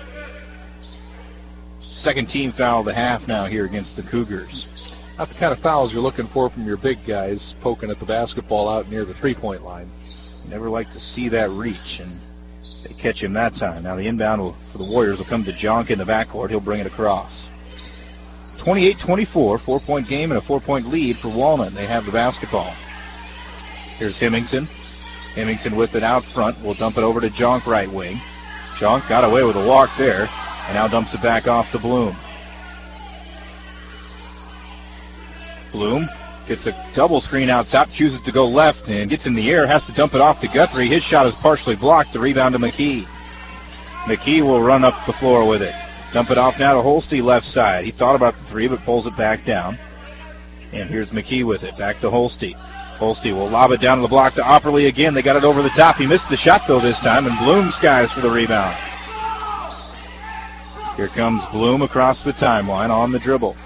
Second team foul of the half now here against the Cougars. Not the kind of fouls you're looking for from your big guys poking at the basketball out near the three-point line. Never like to see that reach, and they catch him that time. Now the inbound for the Warriors will come to Jonk in the backcourt. He'll bring it across. 28-24, 4-point game and a 4-point lead for Walnut. They have the basketball. Here's Hemmingson. Hemmingson with it out front. We'll dump it over to Jonk right wing. Jonk got away with a walk there, and now dumps it back off to Bloom. Bloom gets a double screen out top, chooses to go left, and gets in the air, has to dump it off to Guthrie. His shot is partially blocked. The rebound to McKee. McKee will run up the floor with it. Dump it off now to Holste left side. He thought about the three, but pulls it back down. And here's McKee with it. Back to Holste. Holste will lob it down to the block to Opperly again. They got it over the top. He missed the shot, though, this time, and Bloom skies for the rebound. Here comes Bloom across the timeline on the dribble.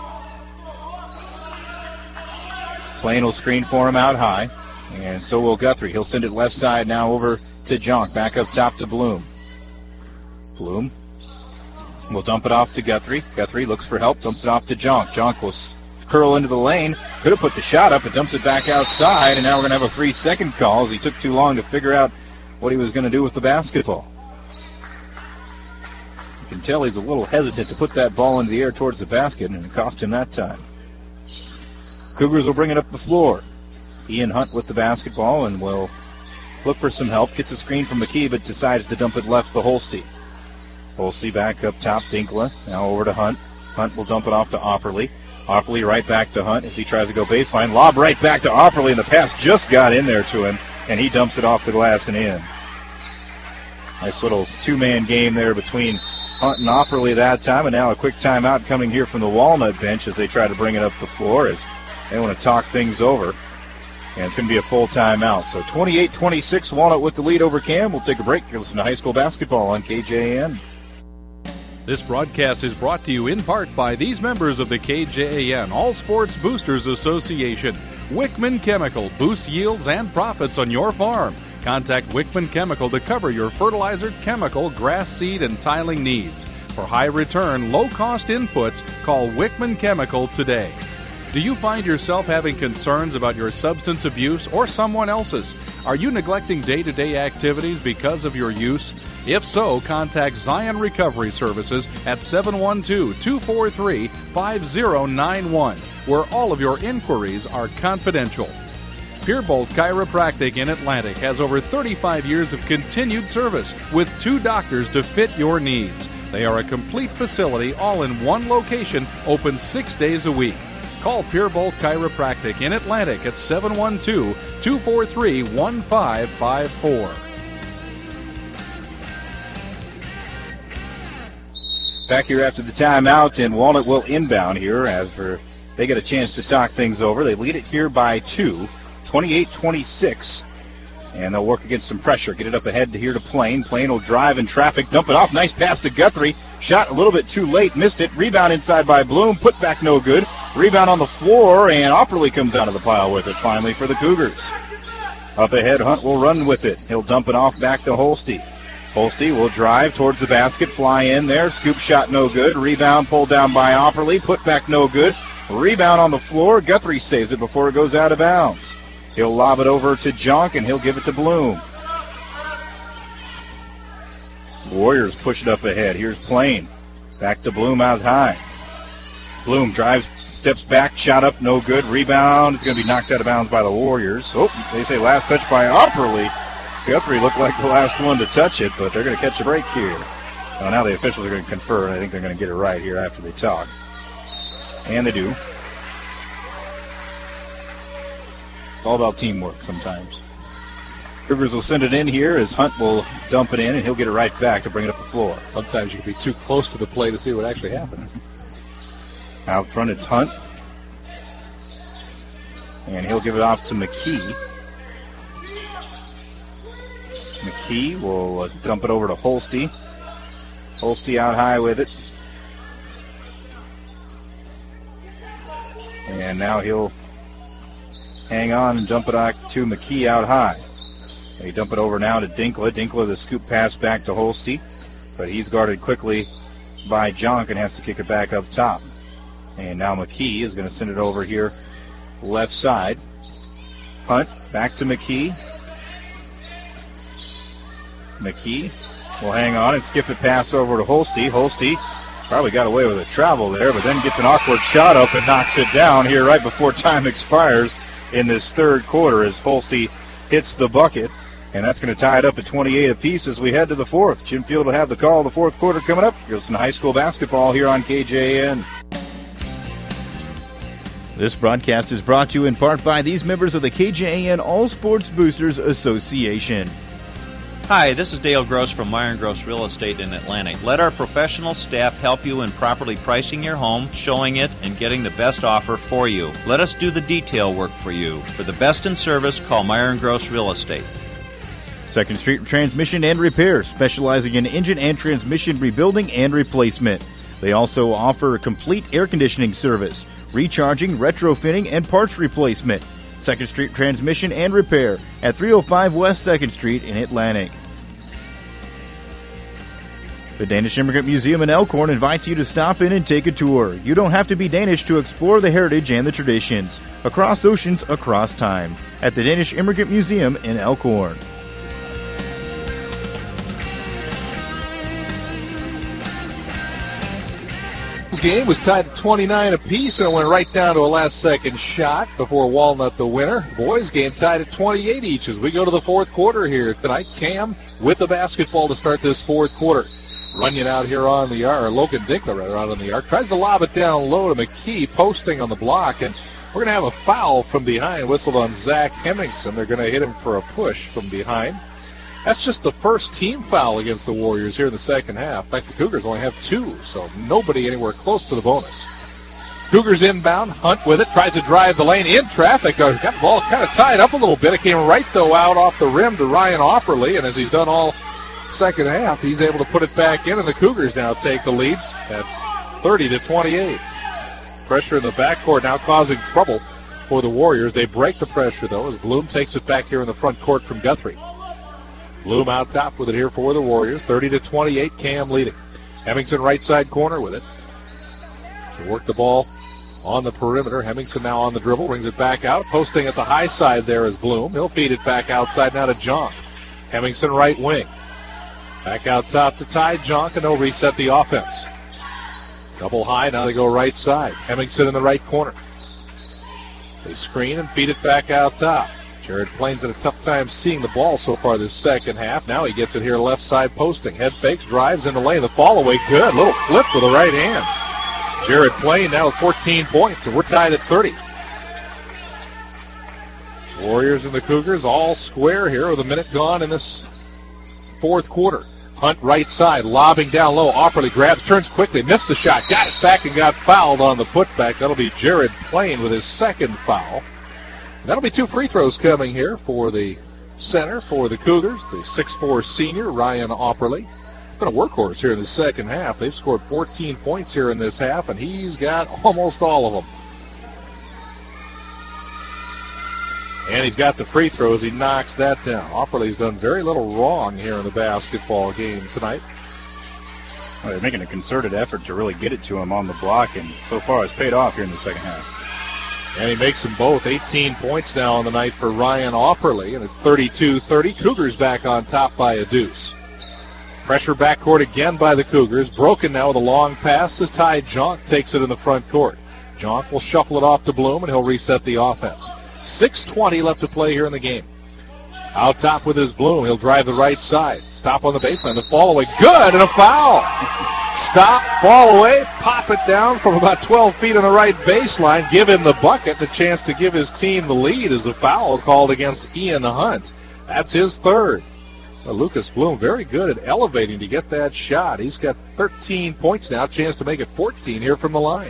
Plain will screen for him out high, and so will Guthrie. He'll send it left side now over to Jonk. Back up top to Bloom. Bloom will dump it off to Guthrie. Guthrie looks for help, dumps it off to Jonk. Jonk will curl into the lane. Could have put the shot up, but dumps it back outside, and now we're going to have a 3-second call as he took too long to figure out what he was going to do with the basketball. You can tell he's a little hesitant to put that ball into the air towards the basket, and it cost him that time. Cougars will bring it up the floor. Ian Hunt with the basketball and will look for some help. Gets a screen from McKee, but decides to dump it left to Holste. Holste back up top, Dinkla. Now over to Hunt. Hunt will dump it off to Opperly. Opperly right back to Hunt as he tries to go baseline. Lob right back to Opperly, and the pass just got in there to him, and he dumps it off the glass and in. Nice little two-man game there between Hunt and Opperly that time, and now a quick timeout coming here from the Walnut bench as they try to bring it up the floor as they want to talk things over. And it's going to be a full timeout. So 28-26, Walnut with the lead over Cam. We'll take a break. You're listening to high school basketball on KJAN. This broadcast is brought to you in part by these members of the KJAN All Sports Boosters Association. Wickman Chemical boosts yields and profits on your farm. Contact Wickman Chemical to cover your fertilizer, chemical, grass seed, and tiling needs. For high return, low cost inputs, call Wickman Chemical today. Do you find yourself having concerns about your substance abuse or someone else's? Are you neglecting day-to-day activities because of your use? If so, contact Zion Recovery Services at 712-243-5091, where all of your inquiries are confidential. Pierbolt Chiropractic in Atlantic has over 35 years of continued service with 2 doctors to fit your needs. They are a complete facility, all in one location, open 6 days a week. Call Pierbolt Chiropractic in Atlantic at 712-243-1554. Back here after the timeout, and Walnut will inbound here as they get a chance to talk things over. They lead it here by 2, 28-26. And they'll work against some pressure. Get it up ahead here to Plain. Plain will drive in traffic, dump it off. Nice pass to Guthrie. Shot a little bit too late, missed it. Rebound inside by Bloom. Put back no good. Rebound on the floor, and Opperly comes out of the pile with it finally for the Cougars. Up ahead, Hunt will run with it. He'll dump it off back to Holste. Holste will drive towards the basket, fly in there. Scoop shot no good. Rebound pulled down by Opperly. Put back no good. Rebound on the floor. Guthrie saves it before it goes out of bounds. He'll lob it over to Jonk, and he'll give it to Bloom. Warriors push it up ahead. Here's Plain. Back to Bloom out high. Bloom drives, steps back, shot up, no good. Rebound. It's going to be knocked out of bounds by the Warriors. Oh, they say last touch by Opperly. Guthrie looked like the last one to touch it, but they're going to catch a break here. So now the officials are going to confer, and I think they're going to get it right here after they talk. And they do. It's all about teamwork sometimes. Cougars will send it in here as Hunt will dump it in, and he'll get it right back to bring it up the floor. Sometimes you can be too close to the play to see what actually happened. Out front, it's Hunt. And he'll give it off to McKee. McKee will dump it over to Holste. Holste out high with it. And now he'll hang on and dump it back to McKee out high. They dump it over now to Dinkler. Dinkler, the scoop pass back to Holste, but he's guarded quickly by Jonk and has to kick it back up top. And now McKee is going to send it over here left side. Hunt back to McKee. McKee will hang on and skip it pass over to Holste. Holste probably got away with a travel there, but then gets an awkward shot up and knocks it down here right before time expires in this third quarter as Holste hits the bucket. And that's going to tie it up at 28 apiece as we head to the fourth. Jim Field will have the call of the fourth quarter coming up. You're listening to high school basketball here on KJAN. This broadcast is brought to you in part by these members of the KJAN All Sports Boosters Association. Hi, this is Dale Gross from Myron Gross Real Estate in Atlantic. Let our professional staff help you in properly pricing your home, showing it, and getting the best offer for you. Let us do the detail work for you. For the best in service, call Myron Gross Real Estate. 2nd Street Transmission and Repair, specializing in engine and transmission rebuilding and replacement. They also offer complete air conditioning service, recharging, retrofitting, and parts replacement. 2nd Street Transmission and Repair at 305 West 2nd Street in Atlantic. The Danish Immigrant Museum in Elkhorn invites you to stop in and take a tour. You don't have to be Danish to explore the heritage and the traditions. Across oceans, across time. At the Danish Immigrant Museum in Elkhorn. This game was tied at 29 apiece and went right down to a last-second shot before Walnut the winner. Boys game tied at 28 each as we go to the fourth quarter here tonight. Cam with the basketball to start this fourth quarter. Runyon out here on the yard, or Logan Dinkler rather out on the yard. Tries to lob it down low to McKee, posting on the block, and we're going to have a foul from behind whistled on Zach Hemmingson. They're going to hit him for a push from behind. That's just the first team foul against the Warriors here in the second half. In fact, the Cougars only have 2, so nobody anywhere close to the bonus. Cougars inbound. Hunt with it. Tries to drive the lane in traffic. Got the ball kind of tied up a little bit. It came right, though, out off the rim to Ryan Opperly. And as he's done all second half, he's able to put it back in. And the Cougars now take the lead at 30-28. Pressure in the backcourt now causing trouble for the Warriors. They break the pressure, though, as Bloom takes it back here in the front court from Guthrie. Bloom out top with it here for the Warriors. 30-28, Cam leading. Hemmingson right side corner with it. To work the ball on the perimeter. Hemmingson now on the dribble. Brings it back out. Posting at the high side there is Bloom. He'll feed it back outside now to Jonk. Hemmingson right wing. Back out top to Ty Jonk, and they'll reset the offense. Double high, now they go right side. Hemmingson in the right corner. They screen and feed it back out top. Jared Plain's had a tough time seeing the ball so far this second half. Now he gets it here left side posting. Head fakes, drives in the lane. The fall away, good. Little flip with the right hand. Jared Plain now with 14 points, and we're tied at 30. Warriors and the Cougars all square here with a minute gone in this fourth quarter. Hunt right side, lobbing down low. Opperly grabs, turns quickly, missed the shot, got it back and got fouled on the putback. That'll be Jared Plain with his second foul. That'll be 2 free throws coming here for the center for the Cougars, the 6'4" senior, Ryan Opperly. Been a workhorse here in the second half. They've scored 14 points here in this half, and he's got almost all of them. And he's got the free throws. He knocks that down. Opperly's done very little wrong here in the basketball game tonight. Well, they're making a concerted effort to really get it to him on the block, and so far it's paid off here in the second half. And he makes them both. 18 points now on the night for Ryan Opperly, and it's 32-30. Cougars back on top by a deuce. Pressure backcourt again by the Cougars. Broken now with a long pass as Ty Jonk takes it in the front court. Jonk will shuffle it off to Bloom, and he'll reset the offense. 6:20 left to play here in the game. Out top with his Bloom. He'll drive the right side. Stop on the baseline. The fall away. Good, and a foul. Stop, fall away, pop it down from about 12 feet on the right baseline. Give him the bucket. The chance to give his team the lead is a foul called against Ian Hunt. That's his third. Well, Lucas Bloom very good at elevating to get that shot. He's got 13 points now. Chance to make it 14 here from the line.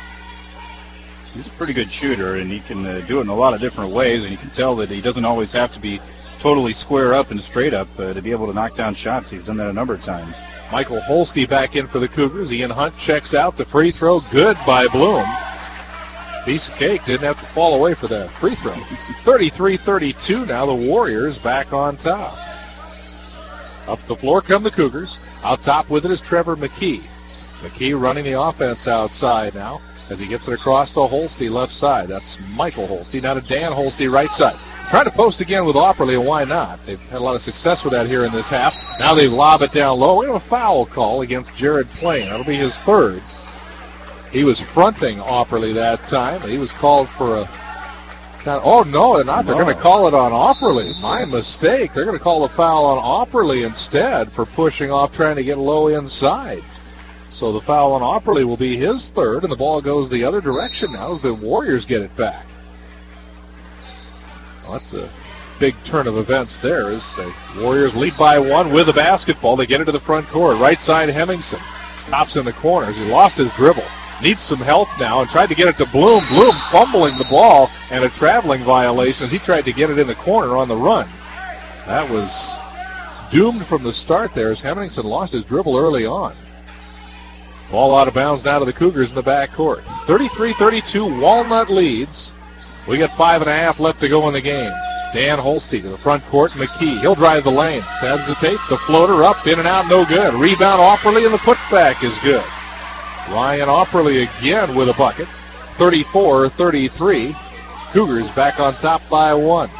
He's a pretty good shooter, and he can do it in a lot of different ways, and you can tell that he doesn't always have to be totally square up and straight up to be able to knock down shots. He's done that a number of times. Michael Holste back in for the Cougars. Ian Hunt checks out. The free throw good by Bloom. Piece of cake. Didn't have to fall away for that free throw. 33-32 now. The Warriors back on top. Up the floor come the Cougars. Out top with it is Trevor McKee. McKee running the offense outside now as he gets it across to Holste left side. That's Michael Holste. Now to Dan Holste right side. Trying to post again with Opperly, and why not? They've had a lot of success with that here in this half. Now they lob it down low. We have a foul call against Jared Plain. That'll be his third. He was fronting Opperly that time. He was called for a... Oh, no, they're not. They're going to call it on Opperly. My mistake. They're going to call a foul on Opperly instead for pushing off, trying to get low inside. So the foul on Opperly will be his third, and the ball goes the other direction now as the Warriors get it back. Well, that's a big turn of events there as the Warriors lead by one with the basketball. They get it to the front court. Right side, Hemmingson stops in the corners. He lost his dribble. Needs some help now and tried to get it to Bloom. Bloom fumbling the ball and a traveling violation as he tried to get it in the corner on the run. That was doomed from the start there as Hemmingson lost his dribble early on. Ball out of bounds now to the Cougars in the backcourt. 33-32, Walnut leads. We got 5.5 left to go in the game. Dan Holste to the front court. McKee, he'll drive the lane. Hesitates, the floater up, in and out, no good. Rebound Opperly, and the putback is good. Ryan Opperly again with a bucket. 34-33. Cougars back on top by one.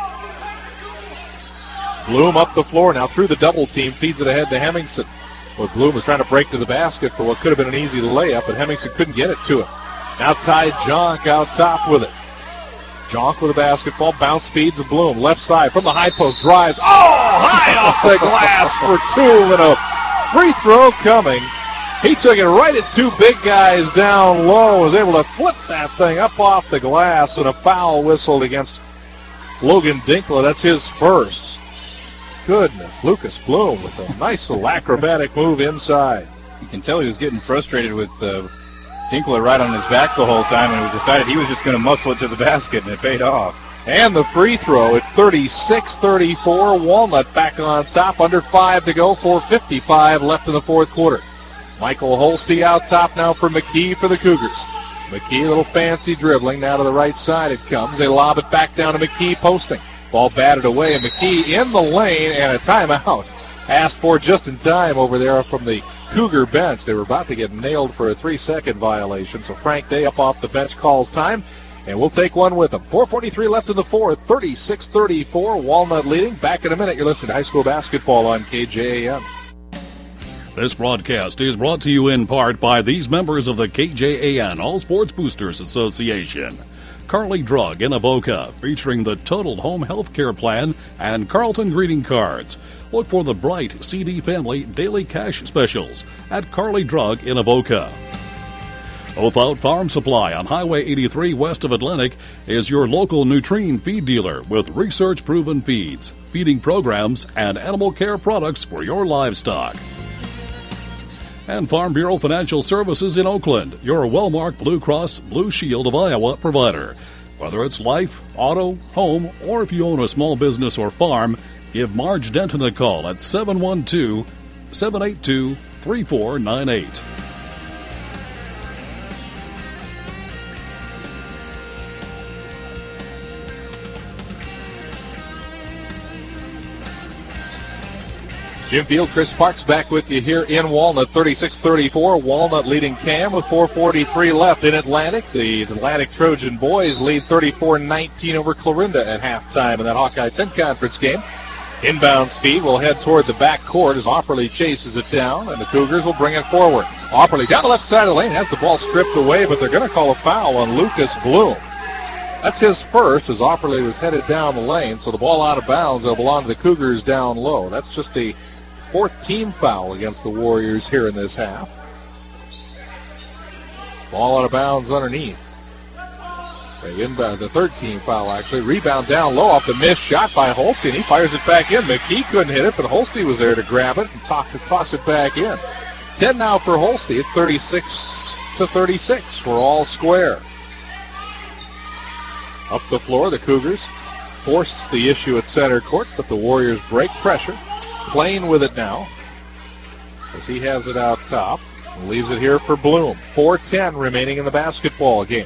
Bloom up the floor now through the double team. Feeds it ahead to Hemmingson. Well, Bloom was trying to break to the basket for what could have been an easy layup, but Hemmingson couldn't get it to him. Now Ty Jonk out top with it. Jonk with the basketball. Bounce feeds to Bloom. Left side from the high post. Drives. Oh! High off the glass for two and a free throw coming. He took it right at two big guys down low. Was able to flip that thing up off the glass, and a foul whistled against Logan Dinkler. That's his first. Goodness, Lucas Bloom with a nice little acrobatic move inside. You can tell he was getting frustrated with Dinkler right on his back the whole time, and we decided he was just going to muscle it to the basket, and it paid off. And the free throw, it's 36-34. Walnut back on top, under 5 to go, 4:55 left in the fourth quarter. Michael Holste out top now for McKee for the Cougars. McKee, a little fancy dribbling. Now to the right side it comes. They lob it back down to McKee posting. Ball batted away, and McKee in the lane, and a timeout asked for just in time over there from the Cougar bench. They were about to get nailed for a 3-second violation, so Frank Day up off the bench calls time, and we'll take one with them. 4:43 left in the fourth, 36-34, Walnut leading. Back in a minute. You're listening to high school basketball on KJAM. This broadcast is brought to you in part by these members of the KJAN All Sports Boosters Association. Carly Drug in Avoca, featuring the Total Home Health Care Plan and Carlton greeting cards. Look for the Bright CD Family Daily Cash Specials at Carly Drug in Avoca. Oath Out Farm Supply on Highway 83 west of Atlantic is your local Nutrien feed dealer with research-proven feeds, feeding programs, and animal care products for your livestock. And Farm Bureau Financial Services in Oakland, your well-marked Blue Cross Blue Shield of Iowa provider. Whether it's life, auto, home, or if you own a small business or farm, give Marge Denton a call at 712-782-3498. Jim Field, Chris Parks back with you here in Walnut, 36-34. Walnut leading Cam with 4:43 left in Atlantic. The Atlantic Trojan boys lead 34-19 over Clarinda at halftime in that Hawkeye 10 conference game. Inbound speed will head toward the back court as Opperly chases it down, and the Cougars will bring it forward. Opperly down the left side of the lane, has the ball stripped away, but they're going to call a foul on Lucas Bloom. That's his first as Opperly was headed down the lane, so the ball out of bounds will belong to the Cougars down low. That's just the fourth team foul against the Warriors here in this half. Ball out of bounds underneath. The third team foul, actually. Rebound down low off the missed shot by Holste, and he fires it back in. McKee couldn't hit it, but Holste was there to grab it and toss it back in. 10 now for Holste. It's 36-36. We're all square. Up the floor, the Cougars force the issue at center court, but the Warriors break pressure. Playing with it now as he has it out top and leaves it here for Bloom. 4:10 remaining in the basketball game.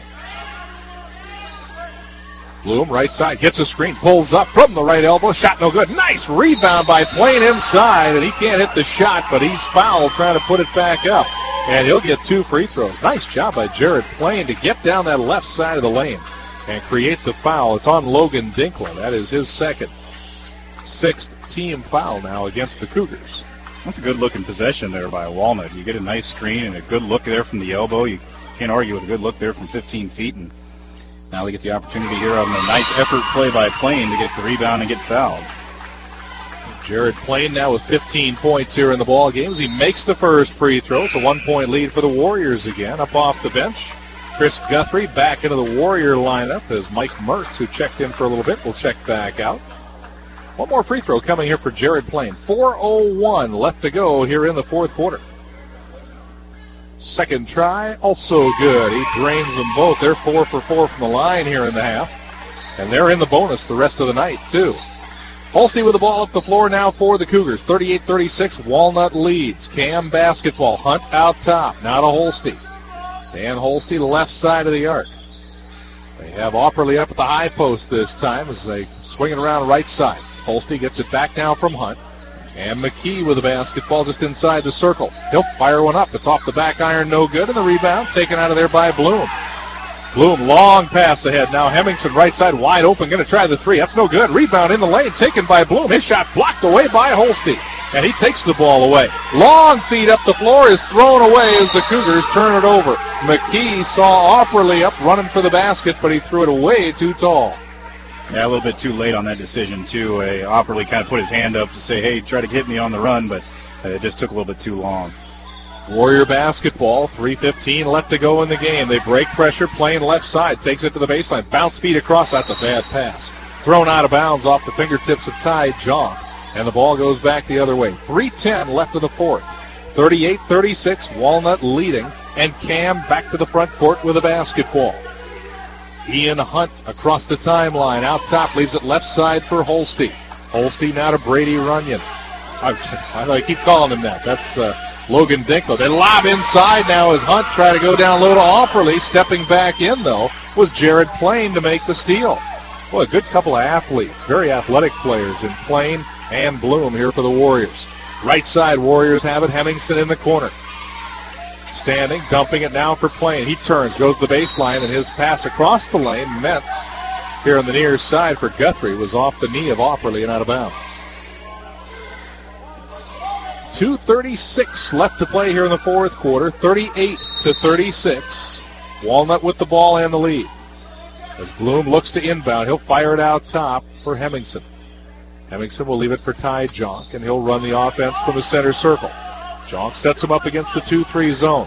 Bloom, right side, gets a screen, pulls up from the right elbow, shot no good. Nice rebound by Plain inside, and he can't hit the shot, but he's fouled trying to put it back up, and he'll get 2 free throws. Nice job by Jared Plain to get down that left side of the lane and create the foul. It's on Logan Dinkler. That is his second. 6th team foul now against the Cougars. That's a good-looking possession there by Walnut. You get a nice screen and a good look there from the elbow. You can't argue with a good look there from 15 feet. And now they get the opportunity here on a nice effort play by Plain to get the rebound and get fouled. Jared Plain now with 15 points here in the ball game as he makes the first free throw. It's a 1-point lead for the Warriors again. Up off the bench, Chris Guthrie back into the Warrior lineup as Mike Mertz, who checked in for a little bit, will check back out. One more free throw coming here for Jared Plain. 4:01 left to go here in the fourth quarter. Second try, also good. He drains them both. They're 4 for 4 from the line here in the half. And they're in the bonus the rest of the night, too. Holste with the ball up the floor now for the Cougars. 38-36, Walnut leads. Cam basketball, Hunt out top. Now to Holste. Dan Holste, left side of the arc. They have Opperly up at the high post this time as they swing it around right side. Holste gets it back now from Hunt. And McKee with the basketball just inside the circle. He'll fire one up. It's off the back iron, no good. And the rebound taken out of there by Bloom. Bloom, long pass ahead. Now Hemmingson right side wide open. Going to try the three. That's no good. Rebound in the lane taken by Bloom. His shot blocked away by Holste. And he takes the ball away. Long feed up the floor is thrown away as the Cougars turn it over. McKee saw Opperly up running for the basket, but he threw it away too tall. Yeah, a little bit too late on that decision, too. Opperly kind of put his hand up to say, hey, try to hit me on the run, but it just took a little bit too long. Warrior basketball, 3:15 left to go in the game. They break pressure, playing left side, takes it to the baseline. Bounce speed across, that's a bad pass. Thrown out of bounds off the fingertips of Ty John, and the ball goes back the other way. 3:10 left in the fourth. 38-36, Walnut leading and Cam back to the front court with a basketball. Ian Hunt across the timeline. Out top, leaves it left side for Holste. Holste now to Brady Runyon. I know I keep calling him that. That's Logan Dinkler. They lob inside now as Hunt try to go down low to Offerly. Stepping back in, though, was Jared Plain to make the steal. Well, a good couple of athletes, very athletic players in Plain and Bloom here for the Warriors. Right side, Warriors have it. Hemmingson in the corner. Standing, dumping it now for Plain. He turns, goes to the baseline, and his pass across the lane meant here on the near side for Guthrie was off the knee of Offerly and out of bounds. 2:36 left to play here in the fourth quarter. 38-36. Walnut with the ball and the lead. As Bloom looks to inbound, he'll fire it out top for Hemmingson. Hemmingson will leave it for Ty Jonk, and he'll run the offense from the center circle. Jonk sets him up against the 2-3 zone.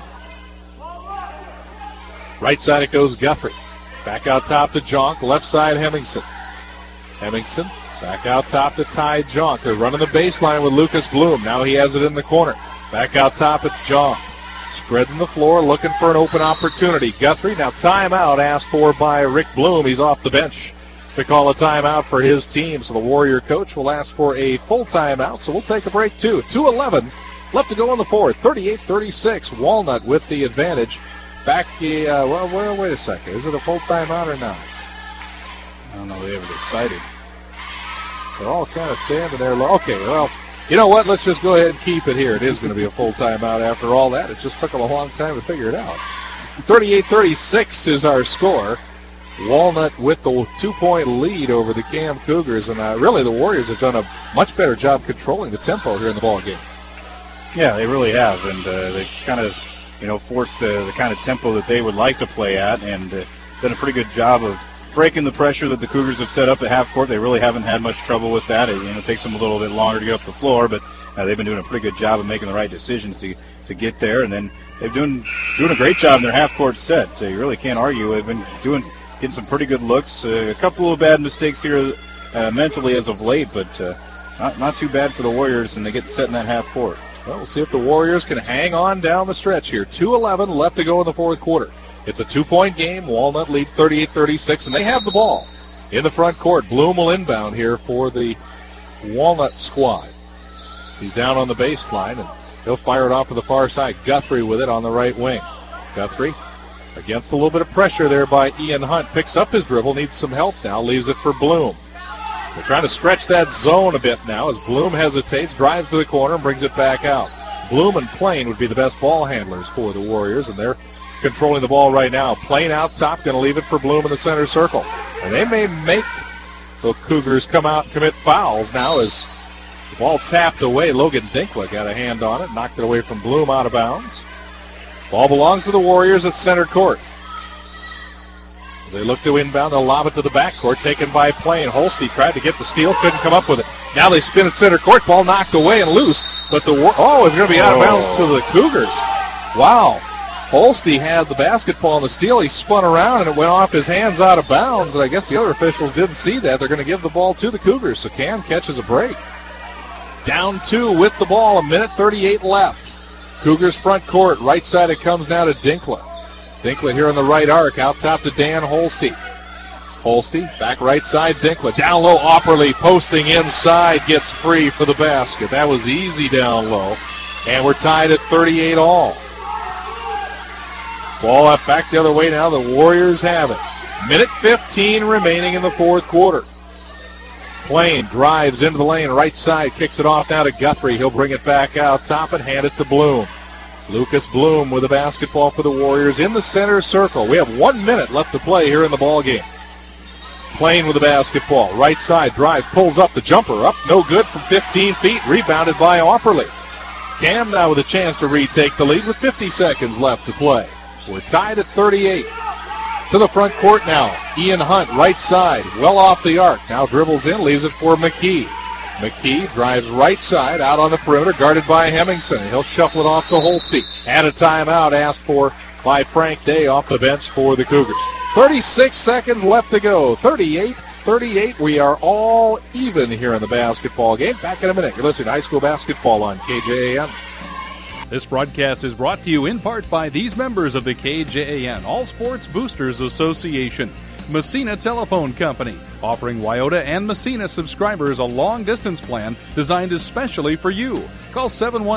Right side it goes Guthrie. Back out top to Jonk. Left side Hemmingson. Hemmingson back out top to Ty Jonk. They're running the baseline with Lucas Bloom. Now he has it in the corner. Back out top at Jonk. Spreading the floor, looking for an open opportunity. Guthrie, now timeout asked for by Rick Bloom. He's off the bench to call a timeout for his team. So the Warrior coach will ask for a full timeout. So we'll take a break too. 2:11 left to go in the fourth. 38-36. Walnut with the advantage. Back, wait a second. Is it a full timeout or not? I don't know. They haven't decided. They're all kind of standing there. Okay, well, you know what? Let's just go ahead and keep it here. It is going to be a full timeout after all that. It just took them a long time to figure it out. 38-36 is our score. Walnut with the 2-point lead over the Cam Cougars, and really the Warriors have done a much better job controlling the tempo here in the ball game. Yeah, they really have, and they kind of, forced the kind of tempo that they would like to play at, and done a pretty good job of breaking the pressure that the Cougars have set up at half court. They really haven't had much trouble with that. It takes them a little bit longer to get up the floor, but they've been doing a pretty good job of making the right decisions to get there, and then they've doing a great job in their half court set. So you really can't argue. They've been getting some pretty good looks. A couple of bad mistakes here mentally as of late, but not too bad for the Warriors, and they get set in that half court. Well, we'll see if the Warriors can hang on down the stretch here. 2:11 left to go in the fourth quarter. It's a 2-point game. Walnut leads 38-36, and they have the ball in the front court. Bloom will inbound here for the Walnut squad. He's down on the baseline, and he'll fire it off to the far side. Guthrie with it on the right wing. Guthrie against a little bit of pressure there by Ian Hunt. Picks up his dribble, needs some help now, leaves it for Bloom. They're trying to stretch that zone a bit now as Bloom hesitates, drives to the corner, and brings it back out. Bloom and Plain would be the best ball handlers for the Warriors, and they're controlling the ball right now. Plain out top, going to leave it for Bloom in the center circle. And they may make the Cougars come out and commit fouls now as the ball tapped away. Logan Dinkler got a hand on it, knocked it away from Bloom out of bounds. Ball belongs to the Warriors at center court. As they look to inbound, they'll lob it to the backcourt, taken by Plain. Holste tried to get the steal, couldn't come up with it. Now they spin at center court, ball knocked away and loose, but it's going to be out of bounds to the Cougars. Wow. Holste had the basketball in the steal. He spun around, and it went off his hands out of bounds, and I guess the other officials didn't see that. They're going to give the ball to the Cougars, so Cam catches a break. Down 2 with the ball, 1:38 left. Cougars front court, right side it comes now to Dinkler. Dinkler here on the right arc, out top to Dan Holste. Holste, back right side, Dinkler. Down low, Opperly posting inside, gets free for the basket. That was easy down low, and we're tied at 38 all. Ball up back the other way now. The Warriors have it. 1:15 remaining in the fourth quarter. Plain drives into the lane, right side, kicks it off now to Guthrie. He'll bring it back out top and hand it to Bloom. Lucas Bloom with the basketball for the Warriors in the center circle. We have 1 minute left to play here in the ball game. Plain with the basketball, right side, drives, pulls up the jumper, up, no good from 15 feet, rebounded by Offerly. Cam now with a chance to retake the lead with 50 seconds left to play. We're tied at 38. To the front court now. Ian Hunt, right side, well off the arc. Now dribbles in, leaves it for McKee. McKee drives right side, out on the perimeter, guarded by Hemmingson. He'll shuffle it off to Holste. And a timeout asked for by Frank Day off the bench for the Cougars. 36 seconds left to go. 38-38. We are all even here in the basketball game. Back in a minute. You're listening to high school basketball on KJAN. This broadcast is brought to you in part by these members of the KJAN All Sports Boosters Association. Messina Telephone Company, offering Wyoda and Messina subscribers a long-distance plan designed especially for you. Call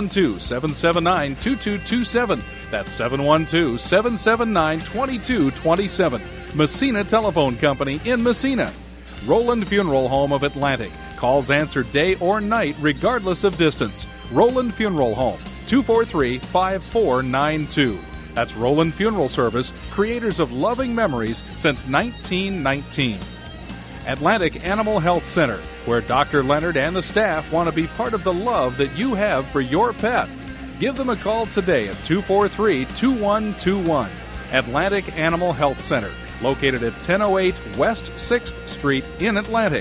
712-779-2227. That's 712-779-2227. Messina Telephone Company in Messina. Roland Funeral Home of Atlantic. Calls answered day or night regardless of distance. Roland Funeral Home, 243-5492. That's Roland Funeral Service, creators of loving memories since 1919. Atlantic Animal Health Center, where Dr. Leonard and the staff want to be part of the love that you have for your pet. Give them a call today at 243-2121. Atlantic Animal Health Center, located at 1008 West 6th Street in Atlantic.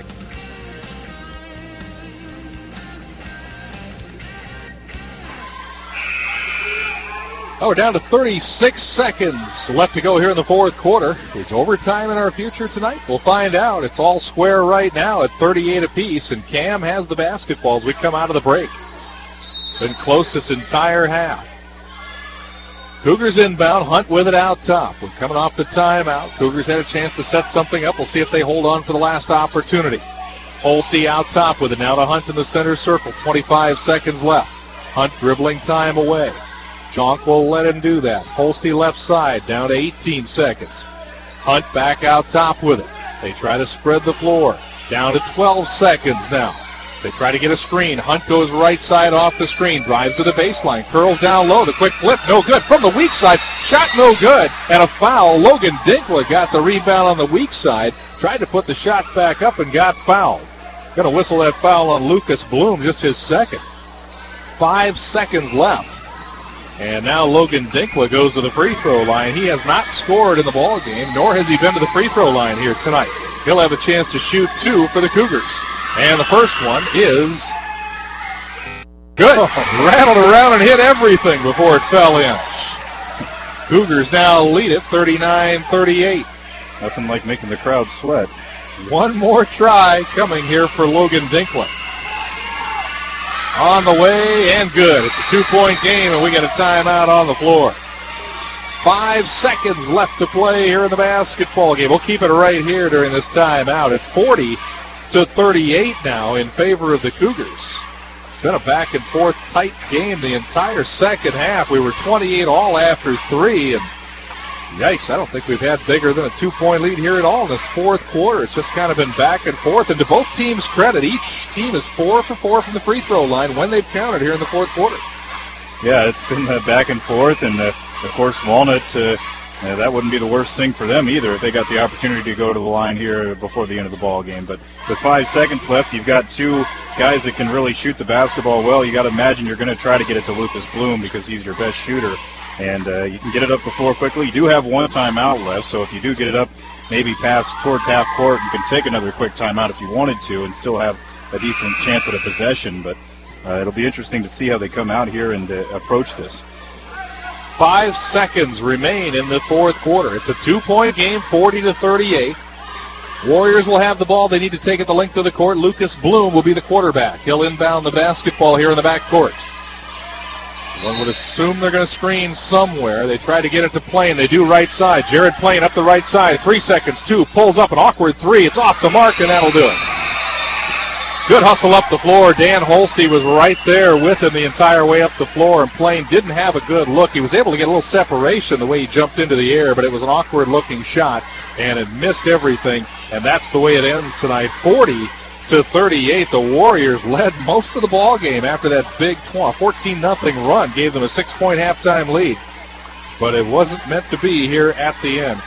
Oh, we're down to 36 seconds left to go here in the fourth quarter. Is overtime in our future tonight? We'll find out. It's all square right now at 38 apiece, and Cam has the basketball as we come out of the break. Been close this entire half. Cougars inbound, Hunt with it out top. We're coming off the timeout. Cougars had a chance to set something up. We'll see if they hold on for the last opportunity. Holste out top with it now to Hunt in the center circle. 25 seconds left. Hunt dribbling time away. Jonk will let him do that. Holste left side, down to 18 seconds. Hunt back out top with it. They try to spread the floor. Down to 12 seconds now. They try to get a screen. Hunt goes right side off the screen. Drives to the baseline. Curls down low. The quick flip, no good. From the weak side, shot no good. And a foul. Logan Dinkler got the rebound on the weak side. Tried to put the shot back up and got fouled. Going to whistle that foul on Lucas Bloom, just his second. 5 seconds left. And now Logan Dinkler goes to the free throw line. He has not scored in the ball game, nor has he been to the free throw line here tonight. He'll have a chance to shoot 2 for the Cougars. And the first one is good. Rattled around and hit everything before it fell in. Cougars now lead it 39-38. Nothing like making the crowd sweat. One more try coming here for Logan Dinkler. On the way and good. It's a 2-point game and we get a timeout on the floor. 5 seconds left to play here in the basketball game. We'll keep it right here during this timeout. It's 40-38 now in favor of the Cougars. Been a back and forth tight game the entire second half. We were 28 all after 3 and yikes, I don't think we've had bigger than a 2-point lead here at all in this fourth quarter. It's just kind of been back and forth. And to both teams' credit, each team is 4 for 4 from the free throw line when they've counted here in the fourth quarter. Yeah, it's been back and forth. And, of course, Walnut, that wouldn't be the worst thing for them either if they got the opportunity to go to the line here before the end of the ball game. But with 5 seconds left, you've got 2 guys that can really shoot the basketball well. You got to imagine you're going to try to get it to Lucas Bloom because he's your best shooter. And you can get it up the floor quickly. You do have 1 timeout left, so if you do get it up maybe past towards half court, you can take another quick timeout if you wanted to and still have a decent chance at a possession. But it'll be interesting to see how they come out here and approach this. 5 seconds remain in the fourth quarter. It's a 2-point game, 40-38. Warriors will have the ball. They need to take it the length of the court. Lucas Bloom will be the quarterback. He'll inbound the basketball here in the backcourt. One would assume they're going to screen somewhere. They try to get it to Plain. They do right side. Jared Plain up the right side. 3 seconds. 2. Pulls up an awkward 3. It's off the mark, and that'll do it. Good hustle up the floor. Dan Holste was right there with him the entire way up the floor, and Plain didn't have a good look. He was able to get a little separation the way he jumped into the air, but it was an awkward-looking shot, and it missed everything, and that's the way it ends tonight. 40-38. The Warriors led most of the ball game after that big 14-0 run gave them a 6-point halftime lead. But it wasn't meant to be here at the end.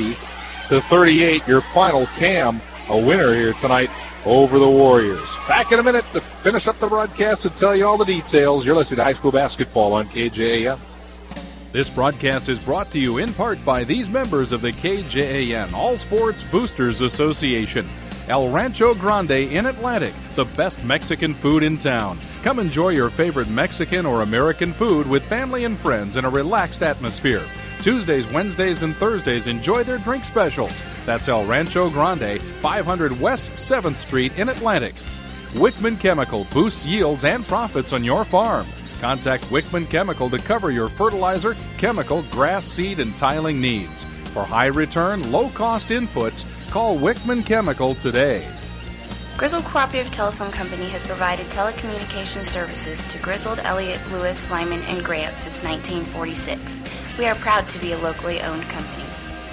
40-38, your final Cam, a winner here tonight over the Warriors. Back in a minute to finish up the broadcast and tell you all the details. You're listening to high school basketball on KJAN. This broadcast is brought to you in part by these members of the KJAN All Sports Boosters Association. El Rancho Grande in Atlantic, the best Mexican food in town. Come enjoy your favorite Mexican or American food with family and friends in a relaxed atmosphere. Tuesdays, Wednesdays, and Thursdays, enjoy their drink specials. That's El Rancho Grande, 500 West 7th Street in Atlantic. Wickman Chemical boosts yields and profits on your farm. Contact Wickman Chemical to cover your fertilizer, chemical, grass seed, and tiling needs. For high return, low cost inputs, call Wickman Chemical today. Griswold Cooperative Telephone Company has provided telecommunications services to Griswold, Elliott, Lewis, Lyman, and Grant since 1946. We are proud to be a locally owned company.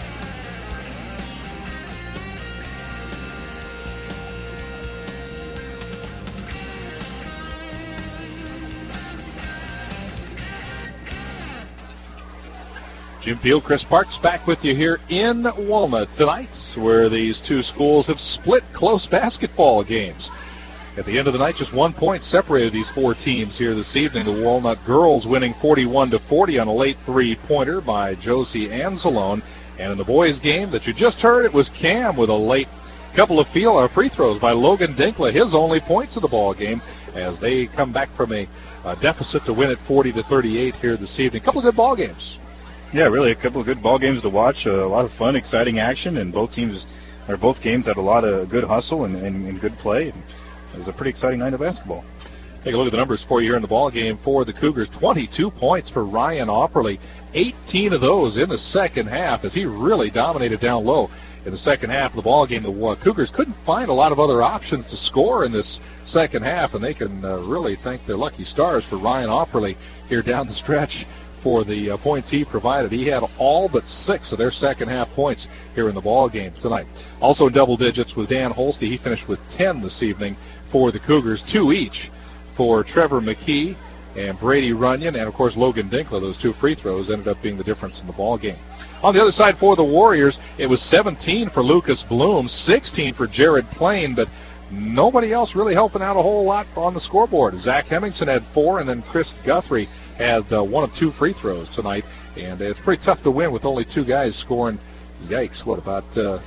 Jim Field, Chris Parks back with you here in Walnut tonight, where these two schools have split close basketball games. At the end of the night, just 1 point separated these four teams here this evening. The Walnut girls winning 41-40 on a late three-pointer by Josie Anzalone. And in the boys game that you just heard, it was Cam with a late couple of free throws by Logan Dinkla, his only points of the ball game, as they come back from a deficit to win it 40-38 here this evening. A couple of good ball games. Yeah, really a couple of good ball games to watch. A lot of fun, exciting action, and both games had a lot of good hustle and good play. And it was a pretty exciting night of basketball. Take a look at the numbers for you here in the ball game for the Cougars. 22 points for Ryan Opperly. 18 of those in the second half, as he really dominated down low in the second half of the ball game. The Cougars couldn't find a lot of other options to score in this second half, and they can really thank their lucky stars for Ryan Opperly here down the stretch for the points he provided. He had all but 6 of their second half points here in the ball game tonight. Also in double digits was Dan Holste. He finished with 10 this evening for the Cougars, 2 each for Trevor McKee and Brady Runyon, and of course Logan Dinkla. Those 2 free throws ended up being the difference in the ball game. On the other side for the Warriors, it was 17 for Lucas Bloom, 16 for Jared Plain, but nobody else really helping out a whole lot on the scoreboard. Zach Hemmingson had 4, and then Chris Guthrie had 1 of 2 free throws tonight. And it's pretty tough to win with only 2 guys scoring, yikes, what, about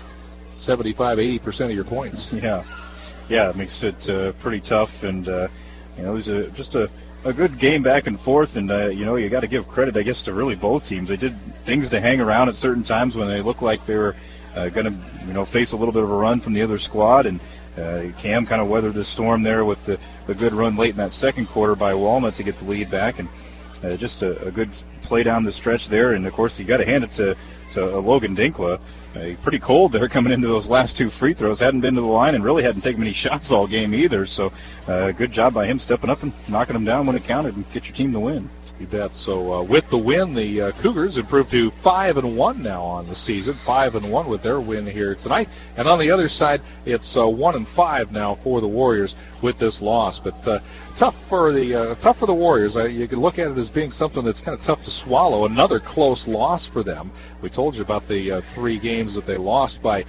75-80% of your points. Yeah, it makes it pretty tough. And, it was just a good game back and forth. And, you got to give credit, I guess, to really both teams. They did things to hang around at certain times when they looked like they were going to, face a little bit of a run from the other squad. And Cam kind of weathered the storm there with the good run late in that second quarter by Walnut to get the lead back, and just a good play down the stretch there. And of course, you got to hand it to Logan Dinkla. Pretty cold there coming into those last 2 free throws. Hadn't been to the line and really hadn't taken many shots all game either. So good job by him stepping up and knocking them down when it counted and get your team the win. You bet. So with the win, the Cougars improved to 5-1 now on the season. 5-1 with their win here tonight. And on the other side, it's 1-5 now for the Warriors with this loss. But tough for the Warriors. You can look at it as being something that's kind of tough to swallow. Another close loss for them. We told you about the 3 games that they lost by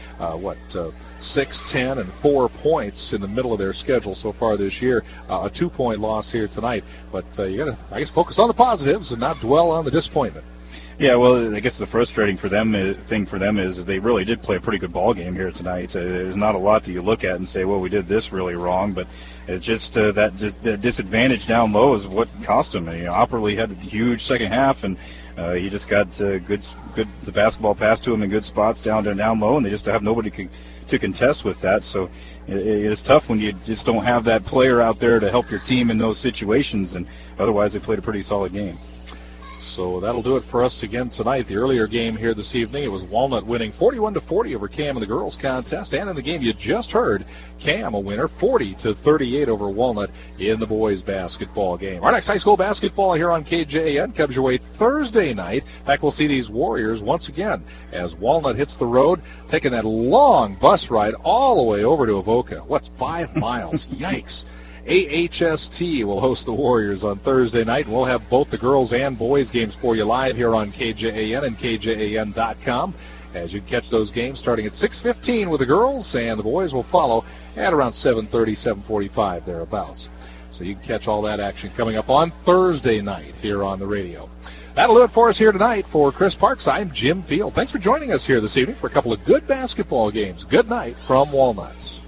6, 10, and 4 points in the middle of their schedule so far this year. A 2-point loss here tonight. But you got to, I guess, focus on the positives and not dwell on the disappointment. Yeah, well, I guess the frustrating thing for them is they really did play a pretty good ball game here tonight. There's not a lot that you look at and say, well, we did this really wrong, but it's just that disadvantage down low is what cost them. Opperly had a huge second half, and he just got good the basketball passed to him in good spots down low, and they just have nobody to contest with that. So it is tough when you just don't have that player out there to help your team in those situations, and otherwise they played a pretty solid game. So that'll do it for us again tonight. The earlier game here this evening, it was Walnut winning 41-40 over Cam in the girls contest. And in the game you just heard, Cam a winner 40-38 over Walnut in the boys basketball game. Our next high school basketball here on KJAN comes your way Thursday night. In fact, we'll see these Warriors once again as Walnut hits the road, taking that long bus ride all the way over to Avoca. What's 5 miles? Yikes. AHST will host the Warriors on Thursday night. We'll have both the girls and boys games for you live here on KJAN and KJAN.com, as you can catch those games starting at 6:15 with the girls, and the boys will follow at around 7:30, 7:45, thereabouts. So you can catch all that action coming up on Thursday night here on the radio. That'll do it for us here tonight. For Chris Parks, I'm Jim Field. Thanks for joining us here this evening for a couple of good basketball games. Good night from Walnuts.